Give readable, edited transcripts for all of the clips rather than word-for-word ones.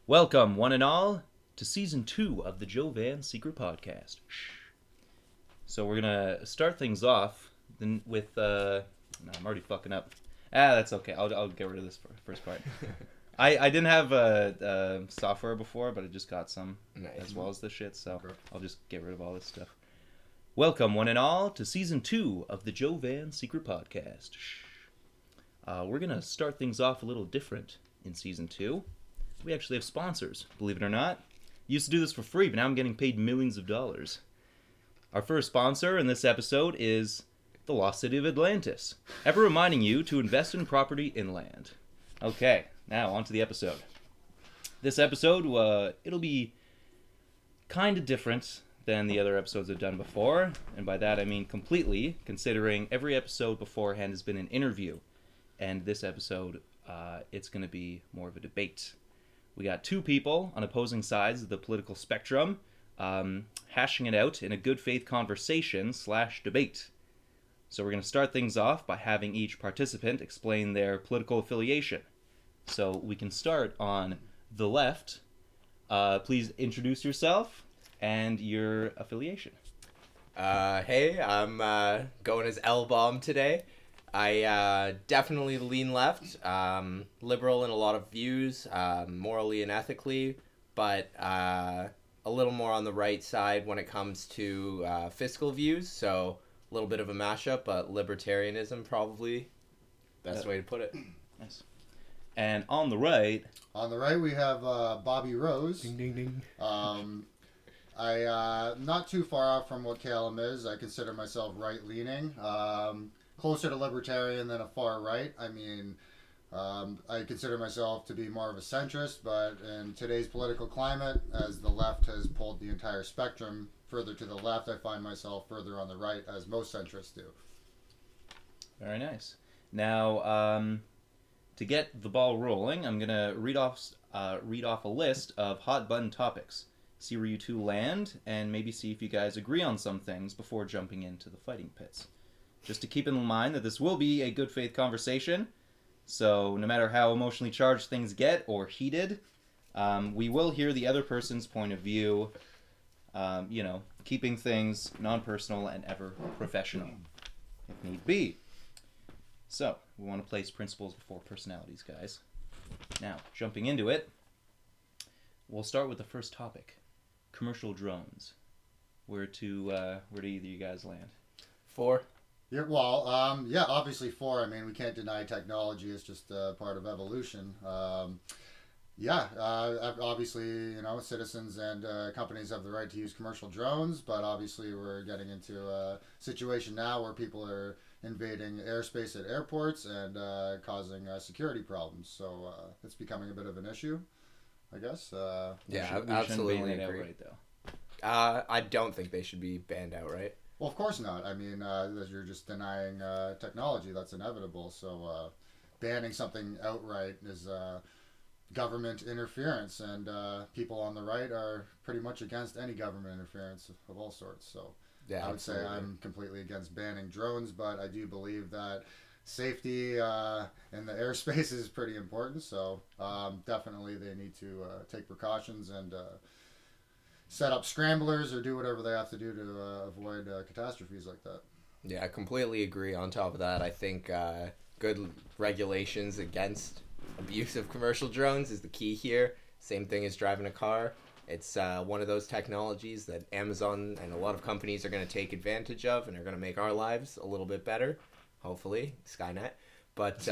Welcome, one and all, to Season 2 of the Joe Van Secret Podcast. So we're going to start things off with... No, I'm already fucking up. That's okay. I'll get rid of this first part. I didn't have software before, but I just got some as well as this shit, so I'll just get rid of all this stuff. Welcome, one and all, to Season 2 of the Joe Van Secret Podcast. We're going to start things off a little different in Season 2. We actually have sponsors, believe it or not. Used to do this for free, but now I'm getting paid millions of dollars. Our first sponsor in this episode is the Lost City of Atlantis, ever reminding you to invest in property inland. Okay, now on to the episode. This episode, it'll be kind of different than the other episodes I've done before, and by that I mean completely, considering every episode beforehand has been an interview, and this episode, it's going to be more of a debate. We got two people on opposing sides of the political spectrum, hashing it out in a good faith conversation / debate. So we're going to start things off by having each participant explain their political affiliation. So we can start on the left. Please introduce yourself and your affiliation. Hey, I'm going as L-Bomb today. I definitely lean left, liberal in a lot of views, morally and ethically, but a little more on the right side when it comes to fiscal views, so a little bit of a mashup, but libertarianism probably best way to put it. Nice. And on the right... On the right we have Bobby Rose. Ding, ding, ding. I not too far off from what Callum is. I consider myself right-leaning. Closer to libertarian than a far right. I mean, I consider myself to be more of a centrist, but in today's political climate, as the left has pulled the entire spectrum further to the left, I find myself further on the right, as most centrists do. Very nice. Now, to get the ball rolling, I'm going to read off a list of hot button topics. See where you two land, and maybe see if you guys agree on some things before jumping into the fighting pits. Just to keep in mind that this will be a good faith conversation, so no matter how emotionally charged things get or heated, we will hear the other person's point of view, keeping things non-personal and ever professional, if need be. So, we want to place principles before personalities, guys. Now, jumping into it, we'll start with the first topic, commercial drones. Where do either you guys land? 4. Yeah, well, obviously 4. I mean, we can't deny technology is just part of evolution. Obviously, citizens and companies have the right to use commercial drones, but obviously we're getting into a situation now where people are invading airspace at airports and causing security problems. So it's becoming a bit of an issue, I guess. Absolutely agree. Outright, though. I don't think they should be banned outright. Well, of course not. I mean, you're just denying technology. That's inevitable. So banning something outright is government interference, and people on the right are pretty much against any government interference of all sorts. So I would say I'm completely against banning drones, but I do believe that safety in the airspace is pretty important. So definitely they need to take precautions and set up scramblers or do whatever they have to do to avoid catastrophes like that. Yeah, I completely agree. On top of that, I think good regulations against abuse of commercial drones is the key here. Same thing as driving a car. It's one of those technologies that Amazon and a lot of companies are going to take advantage of and are going to make our lives a little bit better. Hopefully, Skynet. But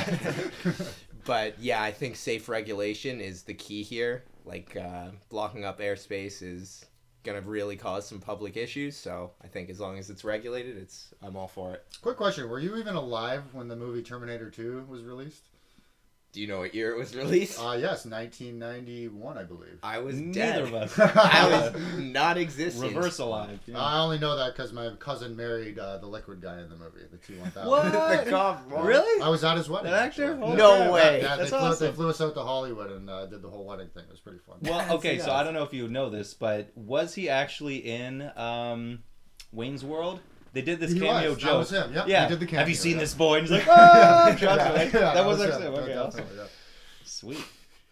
yeah, I think safe regulation is the key here. Like, blocking up airspace is going to really cause some public issues, so I think as long as it's regulated, I'm all for it. Quick question, were you even alive when the movie Terminator 2 was released? Do you know what year it was released? Yes, 1991, I believe. I was Neither dead. of us. I was not existent. Reverse alive. Yeah. I only know that because my cousin married the liquid guy in the movie, the T-1000. What? The cop, Really? I was at his wedding. That actor? actually. Holy No crap. way. Yeah, That's they awesome. flew us out to Hollywood and did the whole wedding thing. It was pretty fun. Well, okay, Yes. so I don't know if you know this, but was he actually in Wayne's World? They did this cameo was. joke. That was him. Yep. Yeah. He did the cameo, Have you seen yeah. this boy? And he's like, ah! Yeah, that was him. actually okay. Yeah, Awesome. definitely, yeah. Sweet.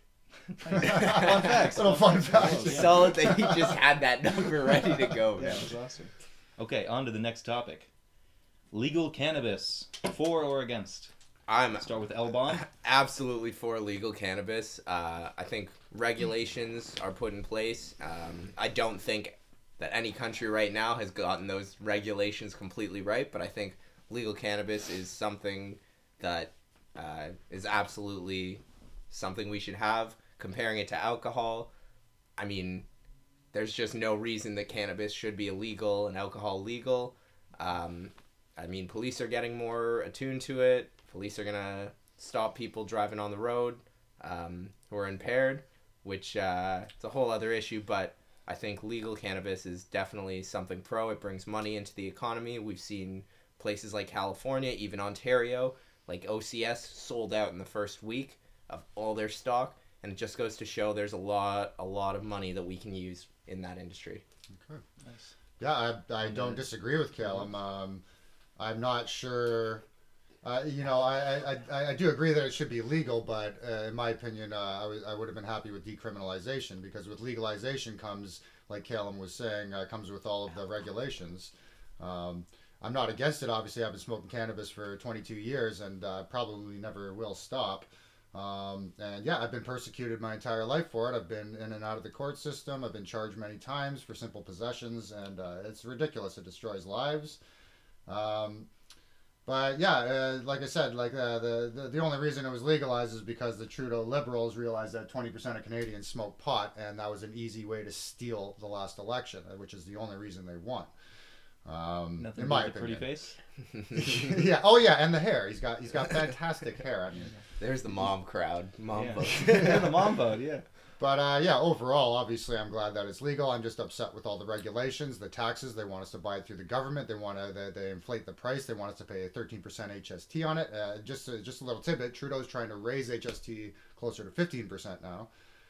Fun facts. Little fun facts. It's solid that he just had that number ready to go. Yeah, it was awesome. Okay, on to the next topic. Legal cannabis, for or against? I'm Start with L-Bomb. absolutely for legal cannabis. I think regulations are put in place. I don't think that any country right now has gotten those regulations completely right, but I think legal cannabis is something that is absolutely something we should have. Comparing it to alcohol, I mean, there's just no reason that cannabis should be illegal and alcohol legal. I mean, police are getting more attuned to it. Police are going to stop people driving on the road who are impaired, which it's a whole other issue, but I think legal cannabis is definitely something pro. It brings money into the economy. We've seen places like California, even Ontario, like OCS sold out in the first week of all their stock, and it just goes to show there's a lot of money that we can use in that industry. Okay. Nice. Yeah, I don't disagree with Callum. I'm not sure. I do agree that it should be legal, but in my opinion, I would have been happy with decriminalization, because with legalization comes, like Callum was saying, comes with all of the regulations. I'm not against it. Obviously, I've been smoking cannabis for 22 years and probably never will stop. And yeah, I've been persecuted my entire life for it. I've been in and out of the court system. I've been charged many times for simple possessions, and it's ridiculous. It destroys lives. But yeah, like I said, like the only reason it was legalized is because the Trudeau Liberals realized that 20% of Canadians smoke pot, and that was an easy way to steal the last election, which is the only reason they won. Nothing in my but the pretty opinion. face. Yeah. Oh yeah, and the hair. He's got fantastic hair. I mean, There's the mom crowd. Mom Yeah. vote. Yeah, the mom vote, yeah. but yeah, overall, obviously, I'm glad that it's legal. I'm just upset with all the regulations, the taxes. They want us to buy it through the government. They inflate the price. They want us to pay a 13% HST on it. Just a little tidbit: Trudeau's trying to raise HST closer to 15% now.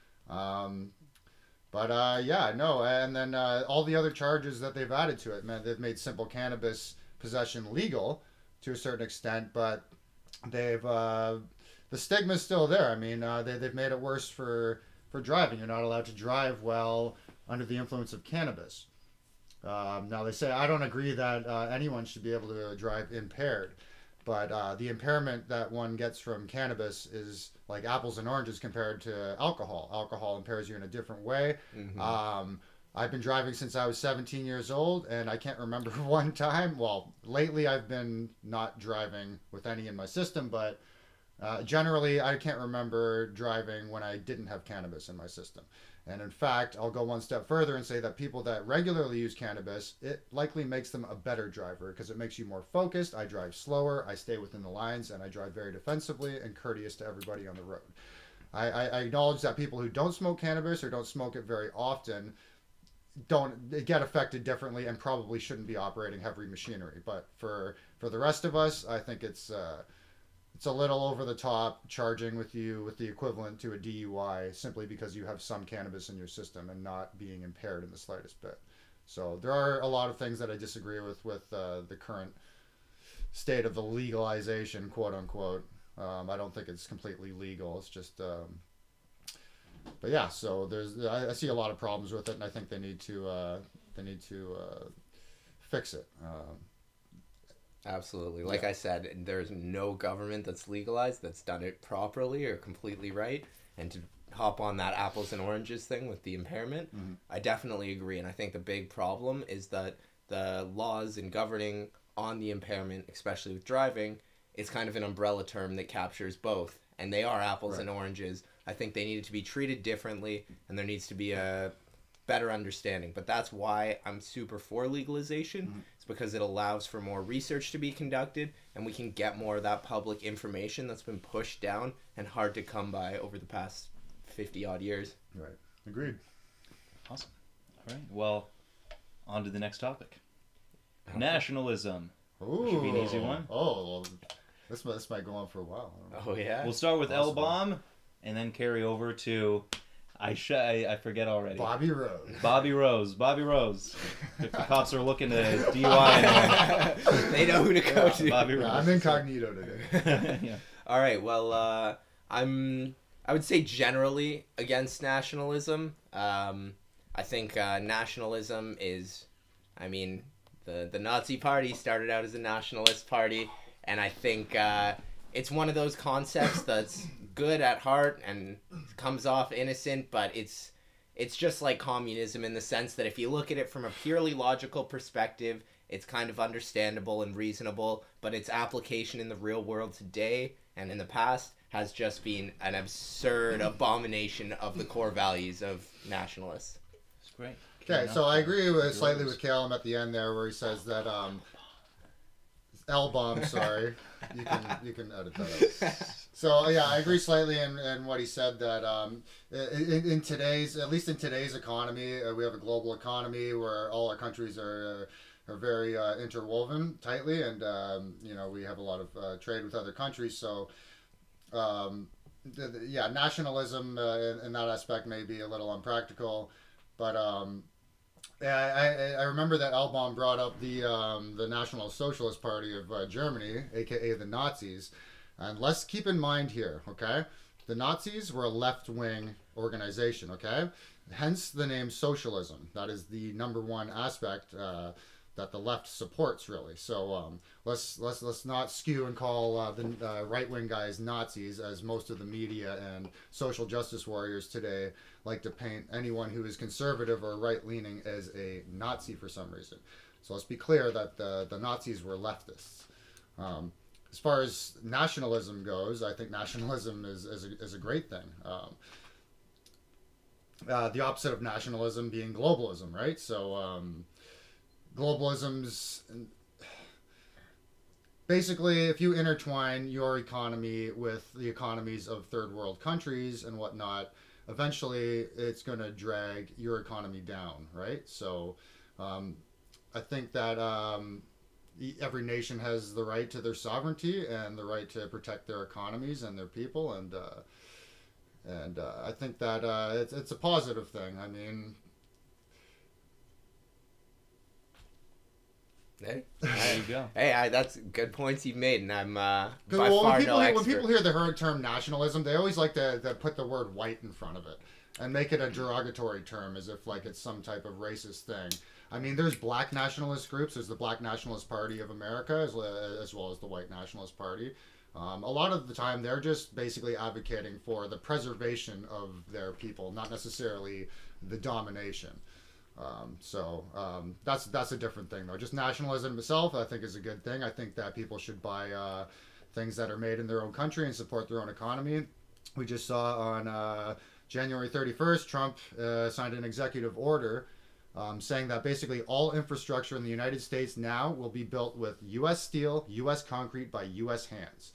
Yeah, no, and then all the other charges that they've added to it, man, they've made simple cannabis possession legal to a certain extent, but they've the stigma's still there. I mean, they've made it worse for driving. You're not allowed to drive while under the influence of cannabis. Now they say I don't agree that anyone should be able to drive impaired, but the impairment that one gets from cannabis is like apples and oranges compared to alcohol. Alcohol impairs you in a different way. Mm-hmm. I've been driving since I was 17 years old, and I can't remember one time. Well, lately I've been not driving with any in my system, but generally I can't remember driving when I didn't have cannabis in my system. And in fact, I'll go one step further and say that people that regularly use cannabis, it likely makes them a better driver, because it makes you more focused. I drive slower, I stay within the lines, and I drive very defensively and courteous to everybody on the road. I acknowledge that people who don't smoke cannabis or don't smoke it very often don't get affected differently and probably shouldn't be operating heavy machinery. But for the rest of us, I think it's a little over the top, charging with the equivalent to a DUI simply because you have some cannabis in your system and not being impaired in the slightest bit. So there are a lot of things that I disagree with the current state of the legalization, quote unquote. I don't think it's completely legal. It's just, but yeah. So I see a lot of problems with it, and I think they need to fix it. Absolutely. Like I said, there's no government that's legalized that's done it properly or completely right. And to hop on that apples and oranges thing with the impairment, I definitely agree. And I think the big problem is that the laws in governing on the impairment, especially with driving, is kind of an umbrella term that captures both. And they are apples and oranges. I think they needed to be treated differently, and there needs to be a better understanding. But that's why I'm super for legalization. It's because it allows for more research to be conducted, and we can get more of that public information that's been pushed down and hard to come by over the past 50 odd years. Right. Agreed. Awesome. All right. Well, on to the next topic. Nationalism. Ooh. Should be an easy one. Oh, well, this might go on for a while. I don't know. Oh, yeah? We'll start with Possible. L-Bomb and then carry over to I forget already. Bobby Rose. Bobby Rose. If the cops are looking to DUI anyone. They know who to go to. Bobby Yeah, Rose. I'm incognito today. Yeah. All right, well, I I would say generally against nationalism. I think nationalism is, I mean, the Nazi Party started out as a nationalist party, and I think it's one of those concepts that's good at heart and comes off innocent, but it's just like communism in the sense that if you look at it from a purely logical perspective, it's kind of understandable and reasonable, but its application in the real world today and in the past has just been an absurd abomination of the core values of nationalists. It's great. Okay, so I agree slightly with Callum at the end there, where he says that L-bomb. Sorry, you can edit that out. So yeah, I agree slightly in what he said that in today's, at least in today's economy, we have a global economy where all our countries are very interwoven tightly, and we have a lot of trade with other countries. So nationalism in that aspect may be a little unpractical, but I remember that Albaum brought up the National Socialist Party of Germany, aka the Nazis, and let's keep in mind here, okay, the Nazis were a left-wing organization, okay, hence the name socialism. That is the number one aspect that the left supports, really. So let's not skew and call the right-wing guys Nazis, as most of the media and social justice warriors today like to paint anyone who is conservative or right-leaning as a Nazi for some reason. So let's be clear that the Nazis were leftists. As far as nationalism goes, I think nationalism is a great thing. The opposite of nationalism being globalism, right? So globalism's basically, if you intertwine your economy with the economies of third world countries and whatnot, eventually it's going to drag your economy down, right? So I think that every nation has the right to their sovereignty and the right to protect their economies and their people, and I think that it's a positive thing. I mean, Hey, there you go. Hey, that's good points you've made, and I'm by well, far when people, no when expert. people hear the term nationalism, they always like to put the word white in front of it and make it a derogatory term, as if like it's some type of racist thing. I mean, there's black nationalist groups. There's the Black Nationalist Party of America, as well as the White Nationalist Party. A lot of the time, they're just basically advocating for the preservation of their people, not necessarily the domination. That's a different thing, though. Just nationalism itself, I think, is a good thing. I think that people should buy things that are made in their own country and support their own economy. We just saw on January 31st, Trump signed an executive order saying that basically all infrastructure in the United States now will be built with U.S. steel, U.S. concrete by U.S. hands.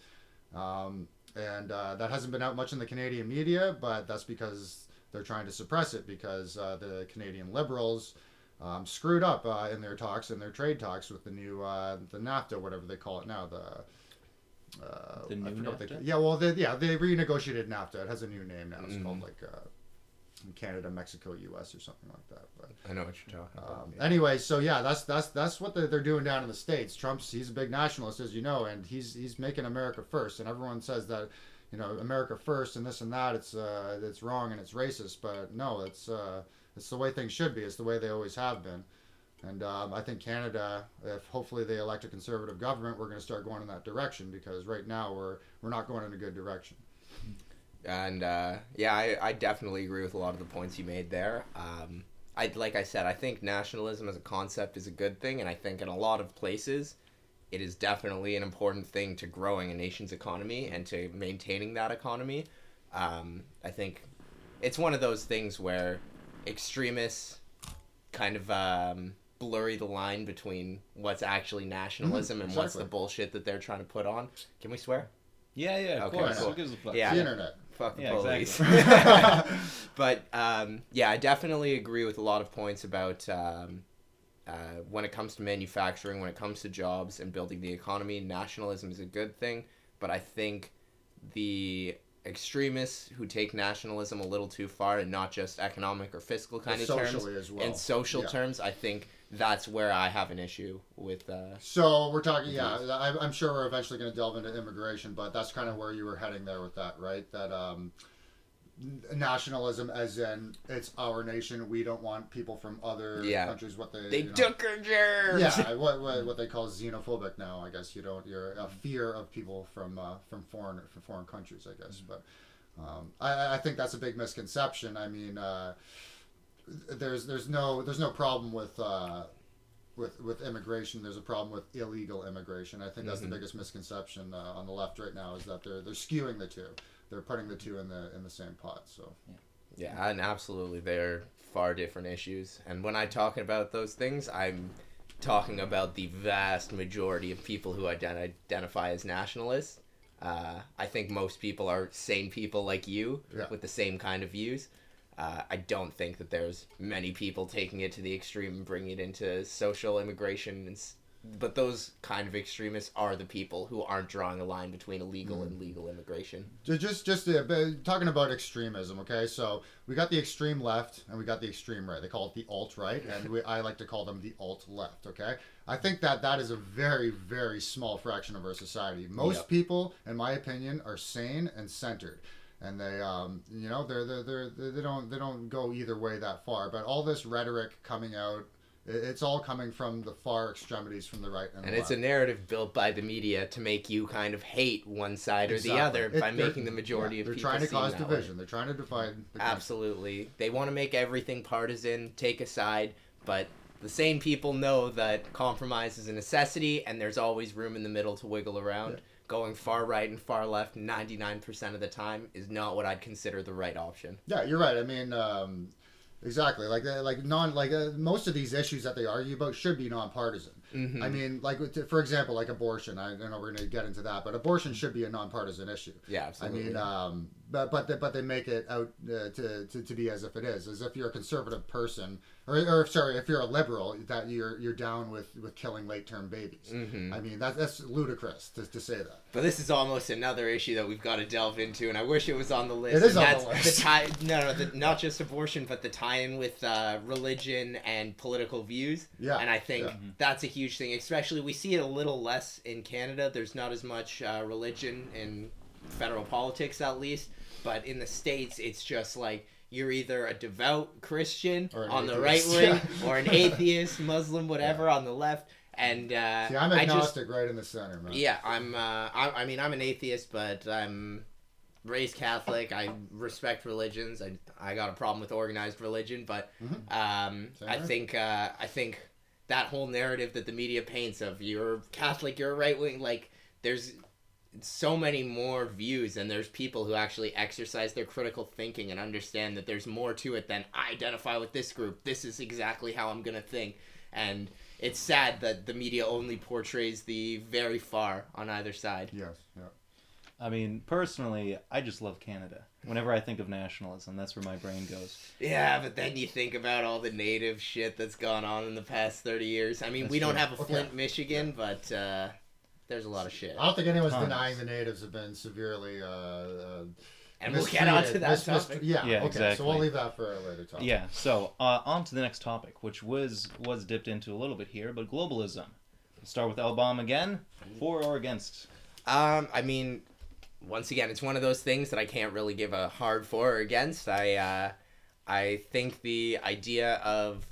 That hasn't been out much in the Canadian media, but that's because they're trying to suppress it, because the Canadian Liberals screwed up in their trade talks with the new the NAFTA, whatever they call it now. The new NAFTA? They renegotiated NAFTA. It has a new name now. It's called like Canada, Mexico, U.S. or something like that. But I know what you're talking about. anyway, so yeah, that's what they're doing down in the States. He's a big nationalist, as you know, and he's making America first. And everyone says that, America first and this and that, it's wrong and it's racist. But no, it's the way things should be. It's the way they always have been. And I think Canada, if hopefully they elect a conservative government, we're going to start going in that direction, because right now we're not going in a good direction. And I definitely agree with a lot of the points you made there. Like I said, I think nationalism as a concept is a good thing, and I think in a lot of places it is definitely an important thing to growing a nation's economy and to maintaining that economy. I think it's one of those things where extremists kind of blurry the line between what's actually nationalism and what's exactly. the bullshit that they're trying to put on. Can we swear? Yeah, of Okay, course. cool. Who gives a fuck? Yeah. The internet. Fuck the Yeah, police. exactly. But I definitely agree with a lot of points about when it comes to manufacturing, when it comes to jobs and building the economy. Nationalism is a good thing, but I think the extremists who take nationalism a little too far, and not just economic or fiscal kind of terms, Socially as well. in social terms, I think that's where I have an issue with. So we're talking, I'm sure we're eventually going to delve into immigration, but that's kind of where you were heading there with that, right? That nationalism as in it's our nation. We don't want people from other countries. What they took our germs. Yeah, what they call xenophobic now. I guess you're a fear of people from foreign countries. I guess, but I think that's a big misconception. I mean, there's no problem with immigration. There's a problem with illegal immigration. I think that's the biggest misconception on the left right now, is that they're skewing the two. They're putting the two in the same pot. So yeah, and absolutely, they're far different issues. And when I'm talking about those things, I'm talking about the vast majority of people who identify as nationalists. I think most people are sane people like you with the same kind of views. I don't think that there's many people taking it to the extreme and bringing it into social immigration. But those kind of extremists are the people who aren't drawing a line between illegal and legal immigration. Just talking about extremism, okay? So we got the extreme left and we got the extreme right. They call it the alt-right, and I like to call them the alt-left, okay? I think that is a very, very small fraction of our society. Most people, in my opinion, are sane and centered. And they, they don't go either way that far. But all this rhetoric coming out, it's all coming from the far extremities, from the right and the left. It's a narrative built by the media to make you kind of hate one side or the other by making the majority of people they're trying to cause division. Way. They're trying to divide the country. Absolutely. They want to make everything partisan, take a side, but the sane people know that compromise is a necessity, and there's always room in the middle to wiggle around. Yeah. Going far right and far left 99% of the time is not what I'd consider the right option. Yeah, you're right. I mean, exactly. Most of these issues that they argue about should be nonpartisan. Mm-hmm. I mean, for example, like abortion. I know we're going to get into that, but abortion should be a nonpartisan issue. Yeah, absolutely. I mean, but they make it out to be as if it is, as if you're a conservative person, or sorry, if you're a liberal, that you're down with killing late-term babies. Mm-hmm. I mean, that's ludicrous to say that. But this is almost another issue that we've got to delve into, and I wish it was on the list. It is on the list. Not just abortion, but the tie-in with religion and political views. Yeah. And I think that's a huge thing. Especially, we see it a little less in Canada. There's not as much religion in federal politics, at least. But in the States, it's just like you're either a devout Christian on the right wing or an atheist, Muslim, whatever, on the left. And I'm agnostic, right in the center, man. Yeah, I'm an atheist, but I'm raised Catholic. I respect religions. I got a problem with organized religion, but I think that whole narrative that the media paints of you're Catholic, you're right wing, like there's so many more views, and there's people who actually exercise their critical thinking and understand that there's more to it than I identify with this group. This is exactly how I'm gonna think. And it's sad that the media only portrays the very far on either side. Yes, yeah. I mean, personally, I just love Canada. Whenever I think of nationalism, that's where my brain goes. Yeah, but then you think about all the native shit that's gone on in the past 30 years. I mean, That's we don't true. have a Flint, Michigan, but there's a lot of shit. I don't think anyone's denying the natives have been severely and we'll get on to that topic. Yeah, okay, exactly. So we'll leave that for a later topic. Yeah, so on to the next topic, which was dipped into a little bit here, but globalism. Let's start with L-Bomb again. For or against? I mean, once again, it's one of those things that I can't really give a hard for or against. I think the idea of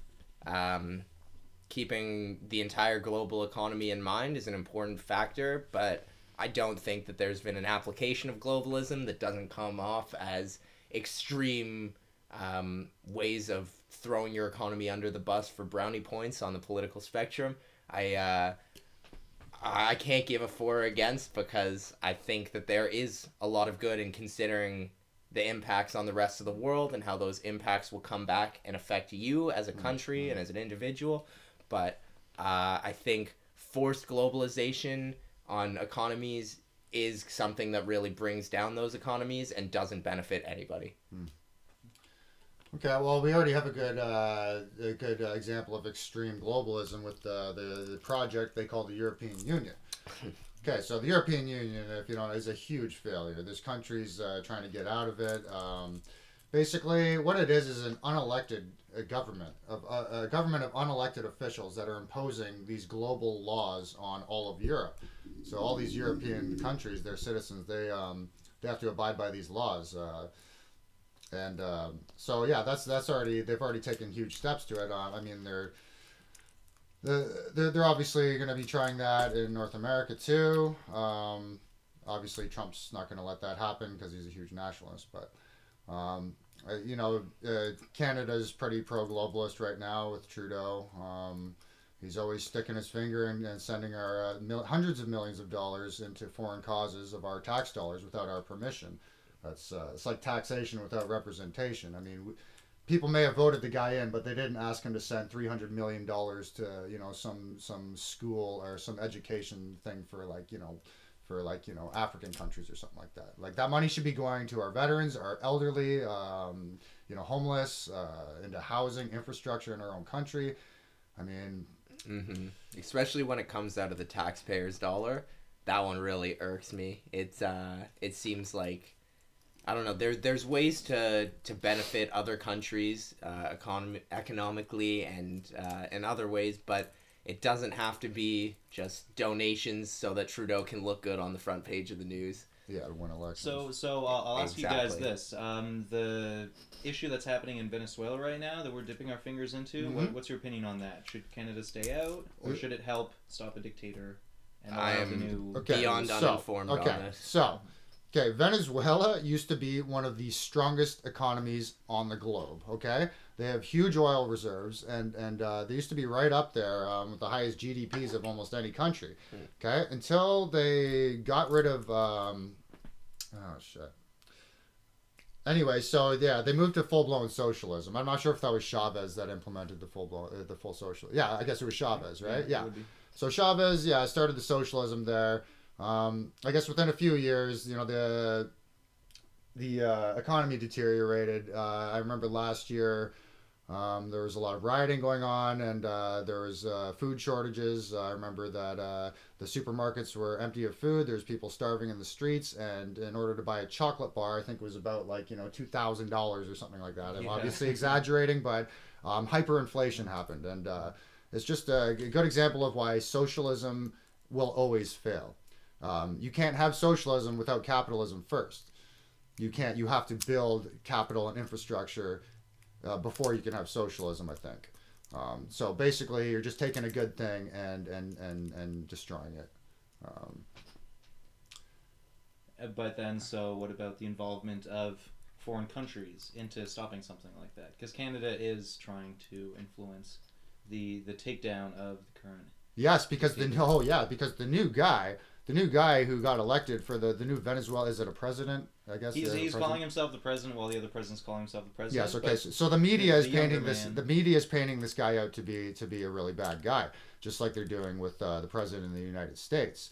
keeping the entire global economy in mind is an important factor, but I don't think that there's been an application of globalism that doesn't come off as extreme ways of throwing your economy under the bus for brownie points on the political spectrum. I can't give a for or against because I think that there is a lot of good in considering the impacts on the rest of the world and how those impacts will come back and affect you as a country and as an individual. But I think forced globalization on economies is something that really brings down those economies and doesn't benefit anybody. Okay, well, we already have a good example of extreme globalism with the project they call the European Union. Okay, so the European Union, if you know, is a huge failure. There's countries trying to get out of it. Basically, what it is an unelected government, a government of unelected officials that are imposing these global laws on all of Europe. So all these European countries, their citizens, they have to abide by these laws. And so yeah, that's already they've already taken huge steps to it. I mean, they're obviously going to be trying that in North America too. Obviously, Trump's not going to let that happen because he's a huge nationalist. But Canada's pretty pro-globalist right now with Trudeau. He's always sticking his finger and sending our hundreds of millions of dollars into foreign causes of our tax dollars without our permission. It's like taxation without representation. I mean, people may have voted the guy in, but they didn't ask him to send $300 million to some school or some education thing for African countries or something like that. Like that money should be going to our veterans, our elderly, homeless, into housing, infrastructure in our own country. I mean, especially when it comes out of the taxpayers' dollar, that one really irks me. It seems like, I don't know. There's ways to benefit other countries, economically and in other ways, but it doesn't have to be just donations so that Trudeau can look good on the front page of the news. Yeah, to win elections. So I'll ask you guys Exactly. this: the issue that's happening in Venezuela right now that we're dipping our fingers into. What's your opinion on that? Should Canada stay out, or should it help stop a dictator and I allow the am new? beyond uninformed on this. Okay, Venezuela used to be one of the strongest economies on the globe. Okay, they have huge oil reserves, and they used to be right up there with the highest GDPs of almost any country. Okay, until they got rid of Anyway, so yeah, they moved to full blown socialism. I'm not sure if that was Chavez that implemented the full social. Yeah, I guess it was Chavez, right? Yeah. So Chavez, started the socialism there. I guess within a few years, the economy deteriorated. I remember last year there was a lot of rioting going on, and there was food shortages. I remember that the supermarkets were empty of food. There's people starving in the streets, and in order to buy a chocolate bar, I think it was about $2,000 or something like that. I'm obviously exaggerating, but hyperinflation happened, and it's just a good example of why socialism will always fail. You can't have socialism without capitalism first. You can't. You have to build capital and infrastructure before you can have socialism, I think. So basically, you're just taking a good thing and destroying it. But then, so what about the involvement of foreign countries into stopping something like that? Because Canada is trying to influence the takedown of the current. Yes, because the new guy who got elected for the new Venezuela, is it a president? I guess he's calling himself the president, while the other president's calling himself the president. Yes, okay. So the media is painting this. The media is painting this guy out to be a really bad guy, just like they're doing with the president of the United States.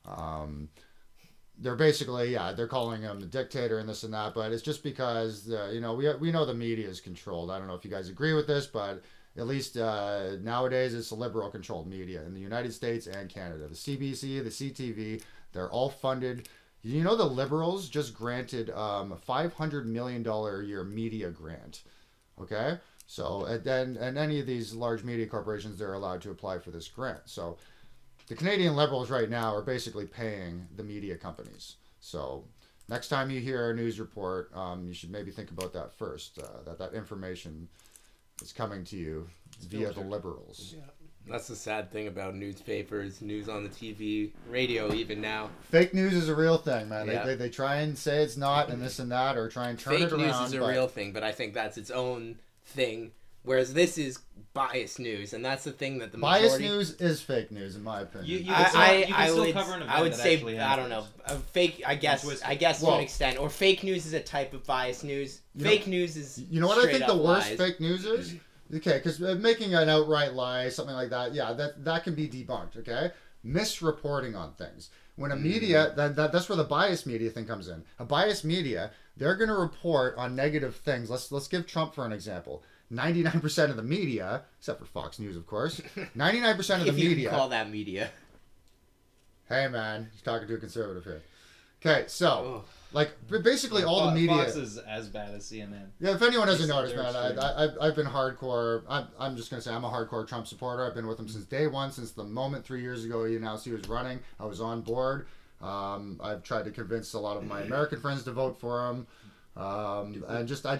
They're basically they're calling him the dictator and this and that, but it's just because we know the media is controlled. I don't know if you guys agree with this, but at least nowadays it's a liberal controlled media in the United States and Canada. The CBC, the CTV, they're all funded. The Liberals just granted a $500 million a year media grant. Okay? So, and any of these large media corporations, they're allowed to apply for this grant. So, the Canadian Liberals right now are basically paying the media companies. So, next time you hear a news report, you should maybe think about that first, that information is coming to you via the Liberals. Yeah. That's the sad thing about newspapers, news on the TV, radio even now. Fake news is a real thing, man. Yeah. They try and say it's not and this and that, or try and turn Fake it around. news is a real thing, but I think that's its own thing. Whereas this is biased news, and that's the thing that the majority... Biased news is fake news, in my opinion. You can still cover an event I would that say, actually I don't know, fake. I guess to an extent, or fake news is a type of biased news. Fake news is. You know what I think the worst lies. fake news is? Okay, because making an outright lie, something like that, that can be debunked. Okay, misreporting on things. When a media, that's where the biased media thing comes in. A biased media, they're going to report on negative things. Let's give Trump for an example. 99% of the media, except for Fox News, of course, 99% of the if you media. Can call that media. Hey man, he's talking to a conservative here. Okay, so basically all the media. Fox is as bad as CNN. Yeah, if anyone hasn't noticed, man, I've been hardcore. I'm just gonna say I'm a hardcore Trump supporter. I've been with him since day one, since the moment 3 years ago he announced he was running. I was on board. I've tried to convince a lot of my American friends to vote for him. And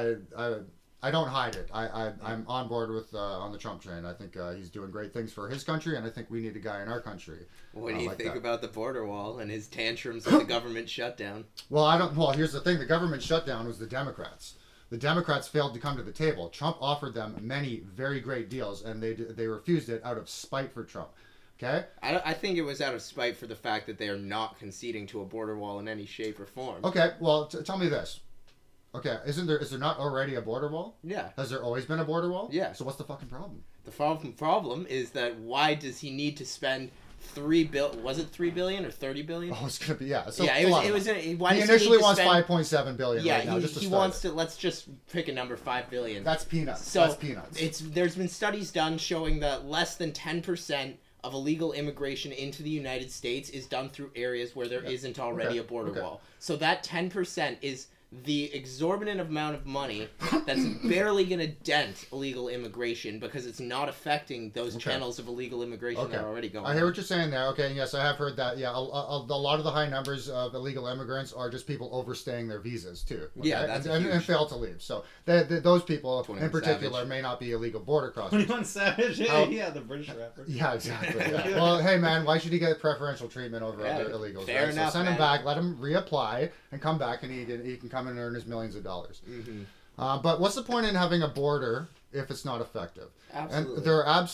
I don't hide it. I'm on board with on the Trump train. I think he's doing great things for his country, and I think we need a guy in our country. What do you like think that. about the border wall and his tantrums with the government shutdown? Well, I don't. Well, here's the thing: the government shutdown was the Democrats. The Democrats failed to come to the table. Trump offered them many very great deals, and they refused it out of spite for Trump. Okay. I think it was out of spite for the fact that they are not conceding to a border wall in any shape or form. Okay. Well, tell me this. Okay, is there not already a border wall? Yeah. Has there always been a border wall? Yeah. So what's the fucking problem? The problem is that why does he need to spend was it $3 billion or $30 billion? Oh, it's gonna be So yeah, it was. Why he does initially need to wants spend, 5.7 billion. Yeah, right now, just to he start wants it. to. Let's just pick a number, $5 billion. That's peanuts. So that's peanuts. There's been studies done showing that less than 10% of illegal immigration into the United States is done through areas where there not already a border wall. So that 10% is the exorbitant amount of money that's barely going to dent illegal immigration because it's not affecting those channels of illegal immigration that are already going I on. hear what you're saying there. Okay, yes, I have heard that. Yeah, a lot of the high numbers of illegal immigrants are just people overstaying their visas too. Okay? Yeah, that's and fail to leave. So those people in particular Savage. may not be illegal border crossers. 21 Savage, yeah, the British rapper. Yeah, exactly. Yeah. Well, hey man, why should he get preferential treatment over other illegals? Fair right? enough, So send him man. back, let him reapply, and come back, and he can come and earn his millions of dollars. Mm-hmm. But what's the point in having a border if it's not effective? Absolutely. And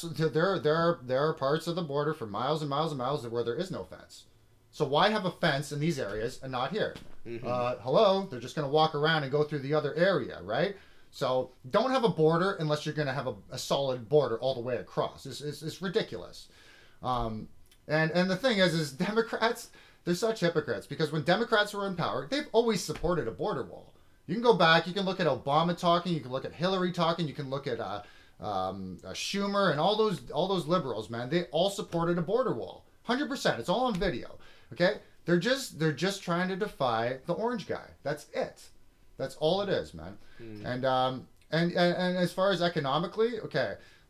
there are parts of the border for miles and miles and miles where there is no fence. So why have a fence in these areas and not here? Mm-hmm. Hello, they're just going to walk around and go through the other area, right? So don't have a border unless you're going to have a solid border all the way across. It's ridiculous. And the thing is Democrats, they're such hypocrites because when Democrats were in power, they've always supported a border wall. You can go back, you can look at Obama talking, you can look at Hillary talking, you can look at Schumer and all those liberals, man. They all supported a border wall. 100%. It's all on video. Okay? They're just trying to defy the orange guy. That's it. That's all it is, man. Mm. And as far as economically, okay,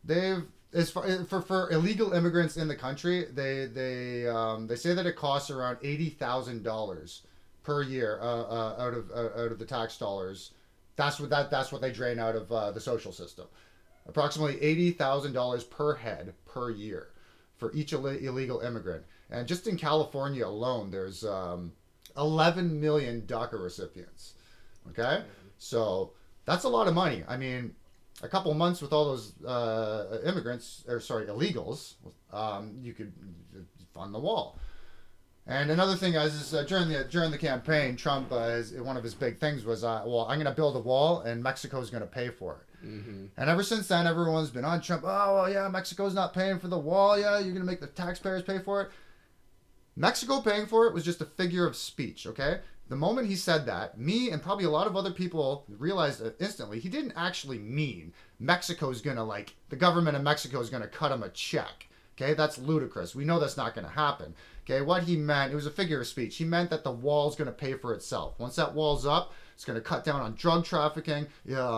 for illegal immigrants in the country, they say that it costs around $80,000 per year out of the tax dollars. That's what they drain out of the social system. Approximately $80,000 per head per year for each illegal immigrant. And just in California alone, there's 11 million DACA recipients. Okay, so that's a lot of money. I mean, a couple months with all those illegals, you could fund the wall. And another thing is during the campaign, Trump, one of his big things was, well, I'm going to build a wall and Mexico's going to pay for it. Mm-hmm. And ever since then, everyone's been on Trump. Oh, well, yeah, Mexico's not paying for the wall. Yeah, you're going to make the taxpayers pay for it. Mexico paying for it was just a figure of speech, okay? The moment he said that, me and probably a lot of other people realized instantly he didn't actually mean Mexico's going to, the government of Mexico is going to cut him a check. Okay, that's ludicrous. We know that's not going to happen. Okay, what he meant, it was a figure of speech. He meant that the wall's going to pay for itself. Once that wall's up, it's going to cut down on drug trafficking,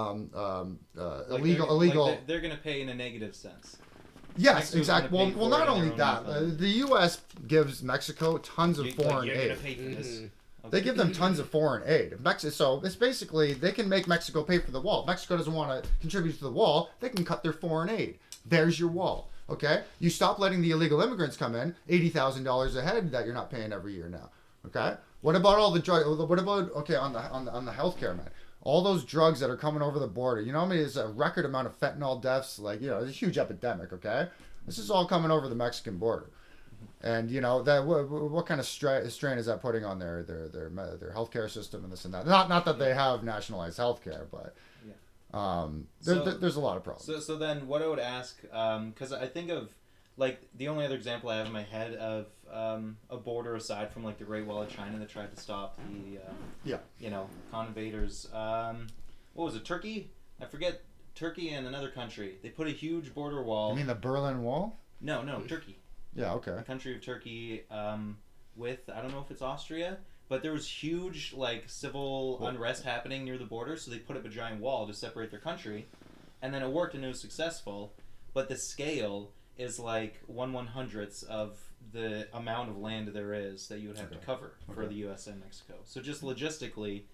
illegal. They're going to pay in a negative sense. Yes, exactly. Well, not only that, the U.S. gives Mexico tons of foreign aid. Pay for this. Okay. They give them tons of foreign aid. So it's basically, they can make Mexico pay for the wall. If Mexico doesn't want to contribute to the wall, they can cut their foreign aid. There's your wall. Okay, you stop letting the illegal immigrants come in, $80,000 a head that you're not paying every year now. Okay, what about all the drug? What about on the healthcare, man? All those drugs that are coming over the border. You know, there's a record amount of fentanyl deaths. It's a huge epidemic. Okay, this is all coming over the Mexican border, and that what kind of strain is that putting on their healthcare system and this and that? Not that they have nationalized healthcare, but. There's a lot of problems. So then what I would ask, because I think of, the only other example I have in my head of a border aside from, the Great Wall of China that tried to stop the, invaders. What was it, Turkey? I forget, Turkey and another country. They put a huge border wall. You mean the Berlin Wall? No, Turkey. Yeah, okay. The country of Turkey with, I don't know if it's Austria, but there was huge civil unrest happening near the border, so they put up a giant wall to separate their country, and then it worked and it was successful. But the scale is 1/100th of the amount of land there is that you would have to cover for the U.S. and Mexico. So just logistically,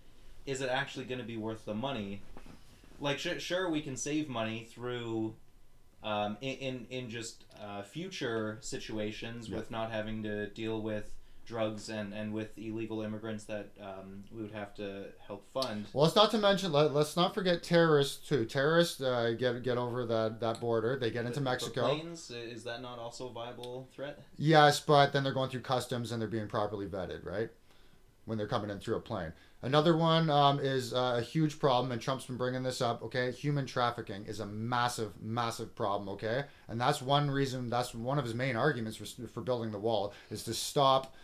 is it actually going to be worth the money? Like, sure, we can save money through, in just future situations with not having to deal with drugs and with illegal immigrants that we would have to help fund. Well, it's not to mention, let's not forget terrorists too. Terrorists get over that border. They get into Mexico. Planes, is that not also a viable threat? Yes, but then they're going through customs and they're being properly vetted, right? When they're coming in through a plane. Another one is a huge problem, and Trump's been bringing this up, okay? Human trafficking is a massive, massive problem, okay? And that's one reason, that's one of his main arguments for building the wall, is to stop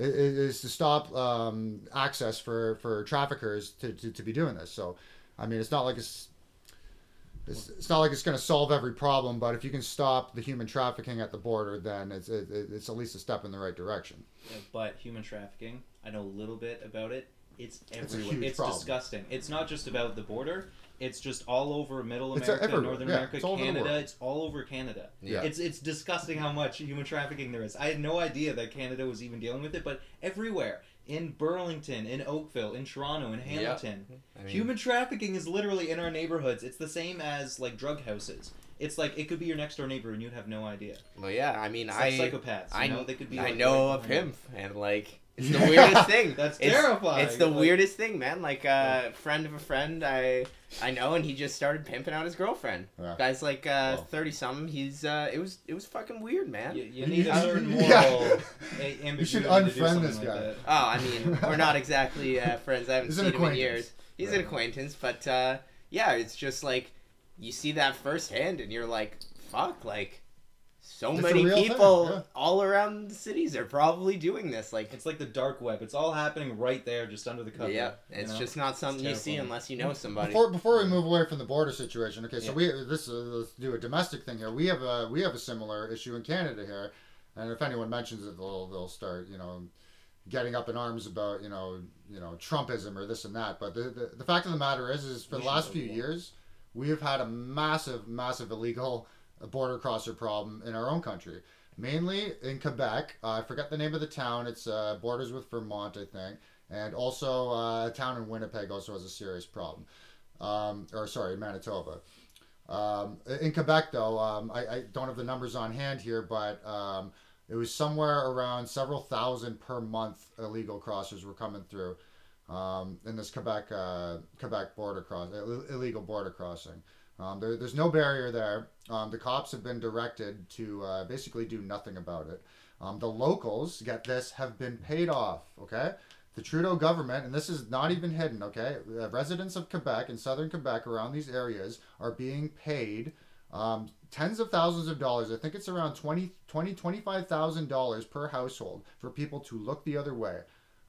access for traffickers to be doing this. So, I mean, it's not like it's going to solve every problem, but if you can stop the human trafficking at the border, then it's at least a step in the right direction. Yeah, but human trafficking, I know a little bit about it. It's everywhere. It's a huge problem. Disgusting. It's not just about the border. It's just all over Middle America, Northern America, Canada. It's all over Canada. Yeah. It's disgusting how much human trafficking there is. I had no idea that Canada was even dealing with it, but everywhere. In Burlington, in Oakville, in Toronto, in Hamilton. Yeah. I mean, Human trafficking is literally in our neighborhoods. It's the same as, like, drug houses. It's like, it could be your next door neighbor and you'd have no idea. well, yeah, I mean, It's like psychopaths, you know? They could be I like, know right of behind him, and like, it's the weirdest thing. That's It's- terrifying. It's the Like- weirdest thing, man. Like a friend of a friend I know, and he just started pimping out his girlfriend. Yeah. Guy's like 30-something. He's it was fucking weird, man. You need a certain moral ambiguity. You should to do unfriend something this like guy. that. Oh, I mean, we're not exactly friends. I haven't He's seen an him in acquaintance. years. He's an Right. acquaintance, but yeah, it's just like you see that firsthand, and you're like, fuck, like so It's a many real thing, people yeah. all around the cities are probably doing this. Like, It's like the dark web. It's all happening right there, just under the cover. yeah, you it's know? just not something you see terrifying. unless you know somebody. Before we move away from the border situation, okay, so Yeah. let's do a domestic thing here. We have a similar issue in Canada here, and if anyone mentions it, they'll start getting up in arms about Trumpism or this and that. But the fact of the matter is for the last few years, we have had a massive illegal border crosser problem in our own country. Mainly in Quebec. I forget the name of the town. It's borders with Vermont, I think. And also a town in Winnipeg also has a serious problem. Manitoba. In Quebec, though, I don't have the numbers on hand here, but it was somewhere around several thousand per month illegal crossers were coming through in this Quebec border illegal border crossing. There's no barrier there. The cops have been directed to basically do nothing about it. The locals, get this, have been paid off, okay? The Trudeau government, and this is not even hidden, okay? Residents of Quebec and southern Quebec around these areas are being paid tens of thousands of dollars. I think it's around $25,000 per household for people to look the other way.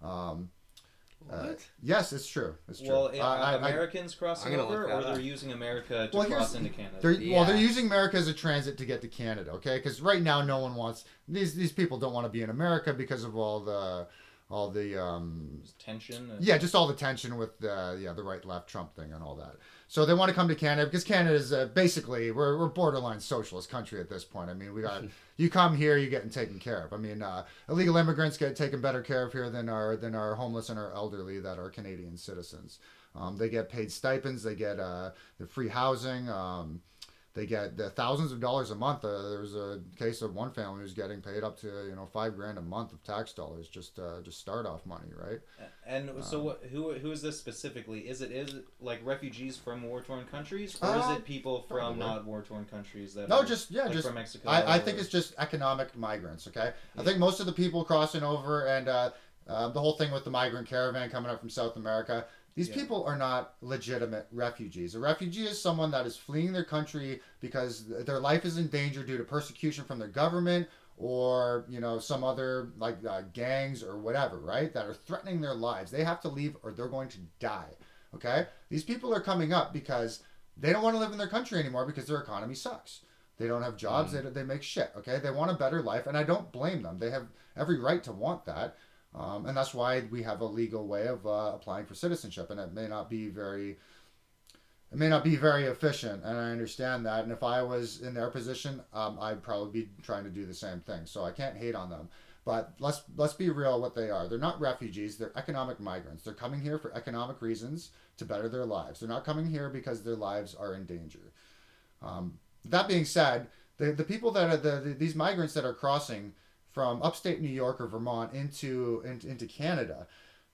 What? Yes, it's true. It's true. Well, Americans crossing I'm gonna over, look that or they're up. using America to Well, cross into Canada? They're Yeah. using America as a transit to get to Canada, okay? Because right now no one wants these people don't want to be in America because of all the Tension. just all the tension with the right left Trump thing and all that. So they want to come to Canada because Canada is basically we're borderline socialist country at this point. I mean, we got you come here, you're getting taken care of. I mean, illegal immigrants get taken better care of here than our homeless and our elderly that are Canadian citizens. They get paid stipends, they get the free housing. They get thousands of dollars a month. There was a case of one family who's getting paid up to $5,000 a month of tax dollars just start off money, right? And so, who is this specifically? Is it like refugees from war-torn countries, or is it people from probably. not war-torn countries that? No, are, just from Mexico. I think it's just economic migrants. Okay, I think most of the people crossing over and the whole thing with the migrant caravan coming up from South America. These people are not legitimate refugees. A refugee is someone that is fleeing their country because their life is in danger due to persecution from their government or some other gangs or whatever, right? That are threatening their lives. They have to leave or they're going to die. Okay, these people are coming up because they don't want to live in their country anymore because their economy sucks. They don't have jobs. They make shit. Okay, they want a better life, and I don't blame them. They have every right to want that. And that's why we have a legal way of applying for citizenship, and it may not be very efficient, and I understand that. And if I was in their position, I'd probably be trying to do the same thing. So I can't hate on them. But let's be real what they are. They're not refugees, they're economic migrants. They're coming here for economic reasons to better their lives. They're not coming here because their lives are in danger. That being said, the people that are these migrants that are crossing from upstate New York or Vermont into Canada,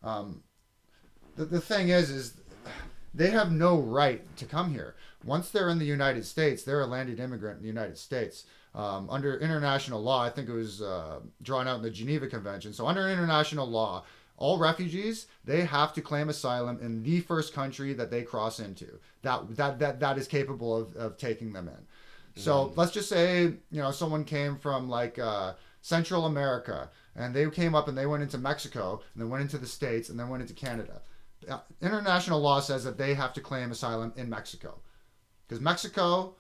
the thing is they have no right to come here. Once they're in the United States, they're a landed immigrant in the United States. Under international law, I think it was drawn out in the Geneva Convention. So under international law, all refugees, they have to claim asylum in the first country that they cross into. That is capable of taking them in. So let's just say, someone came from like Central America, and they came up and they went into Mexico, and then went into the States, and then went into Canada. International law says that they have to claim asylum in Mexico, because Mexico,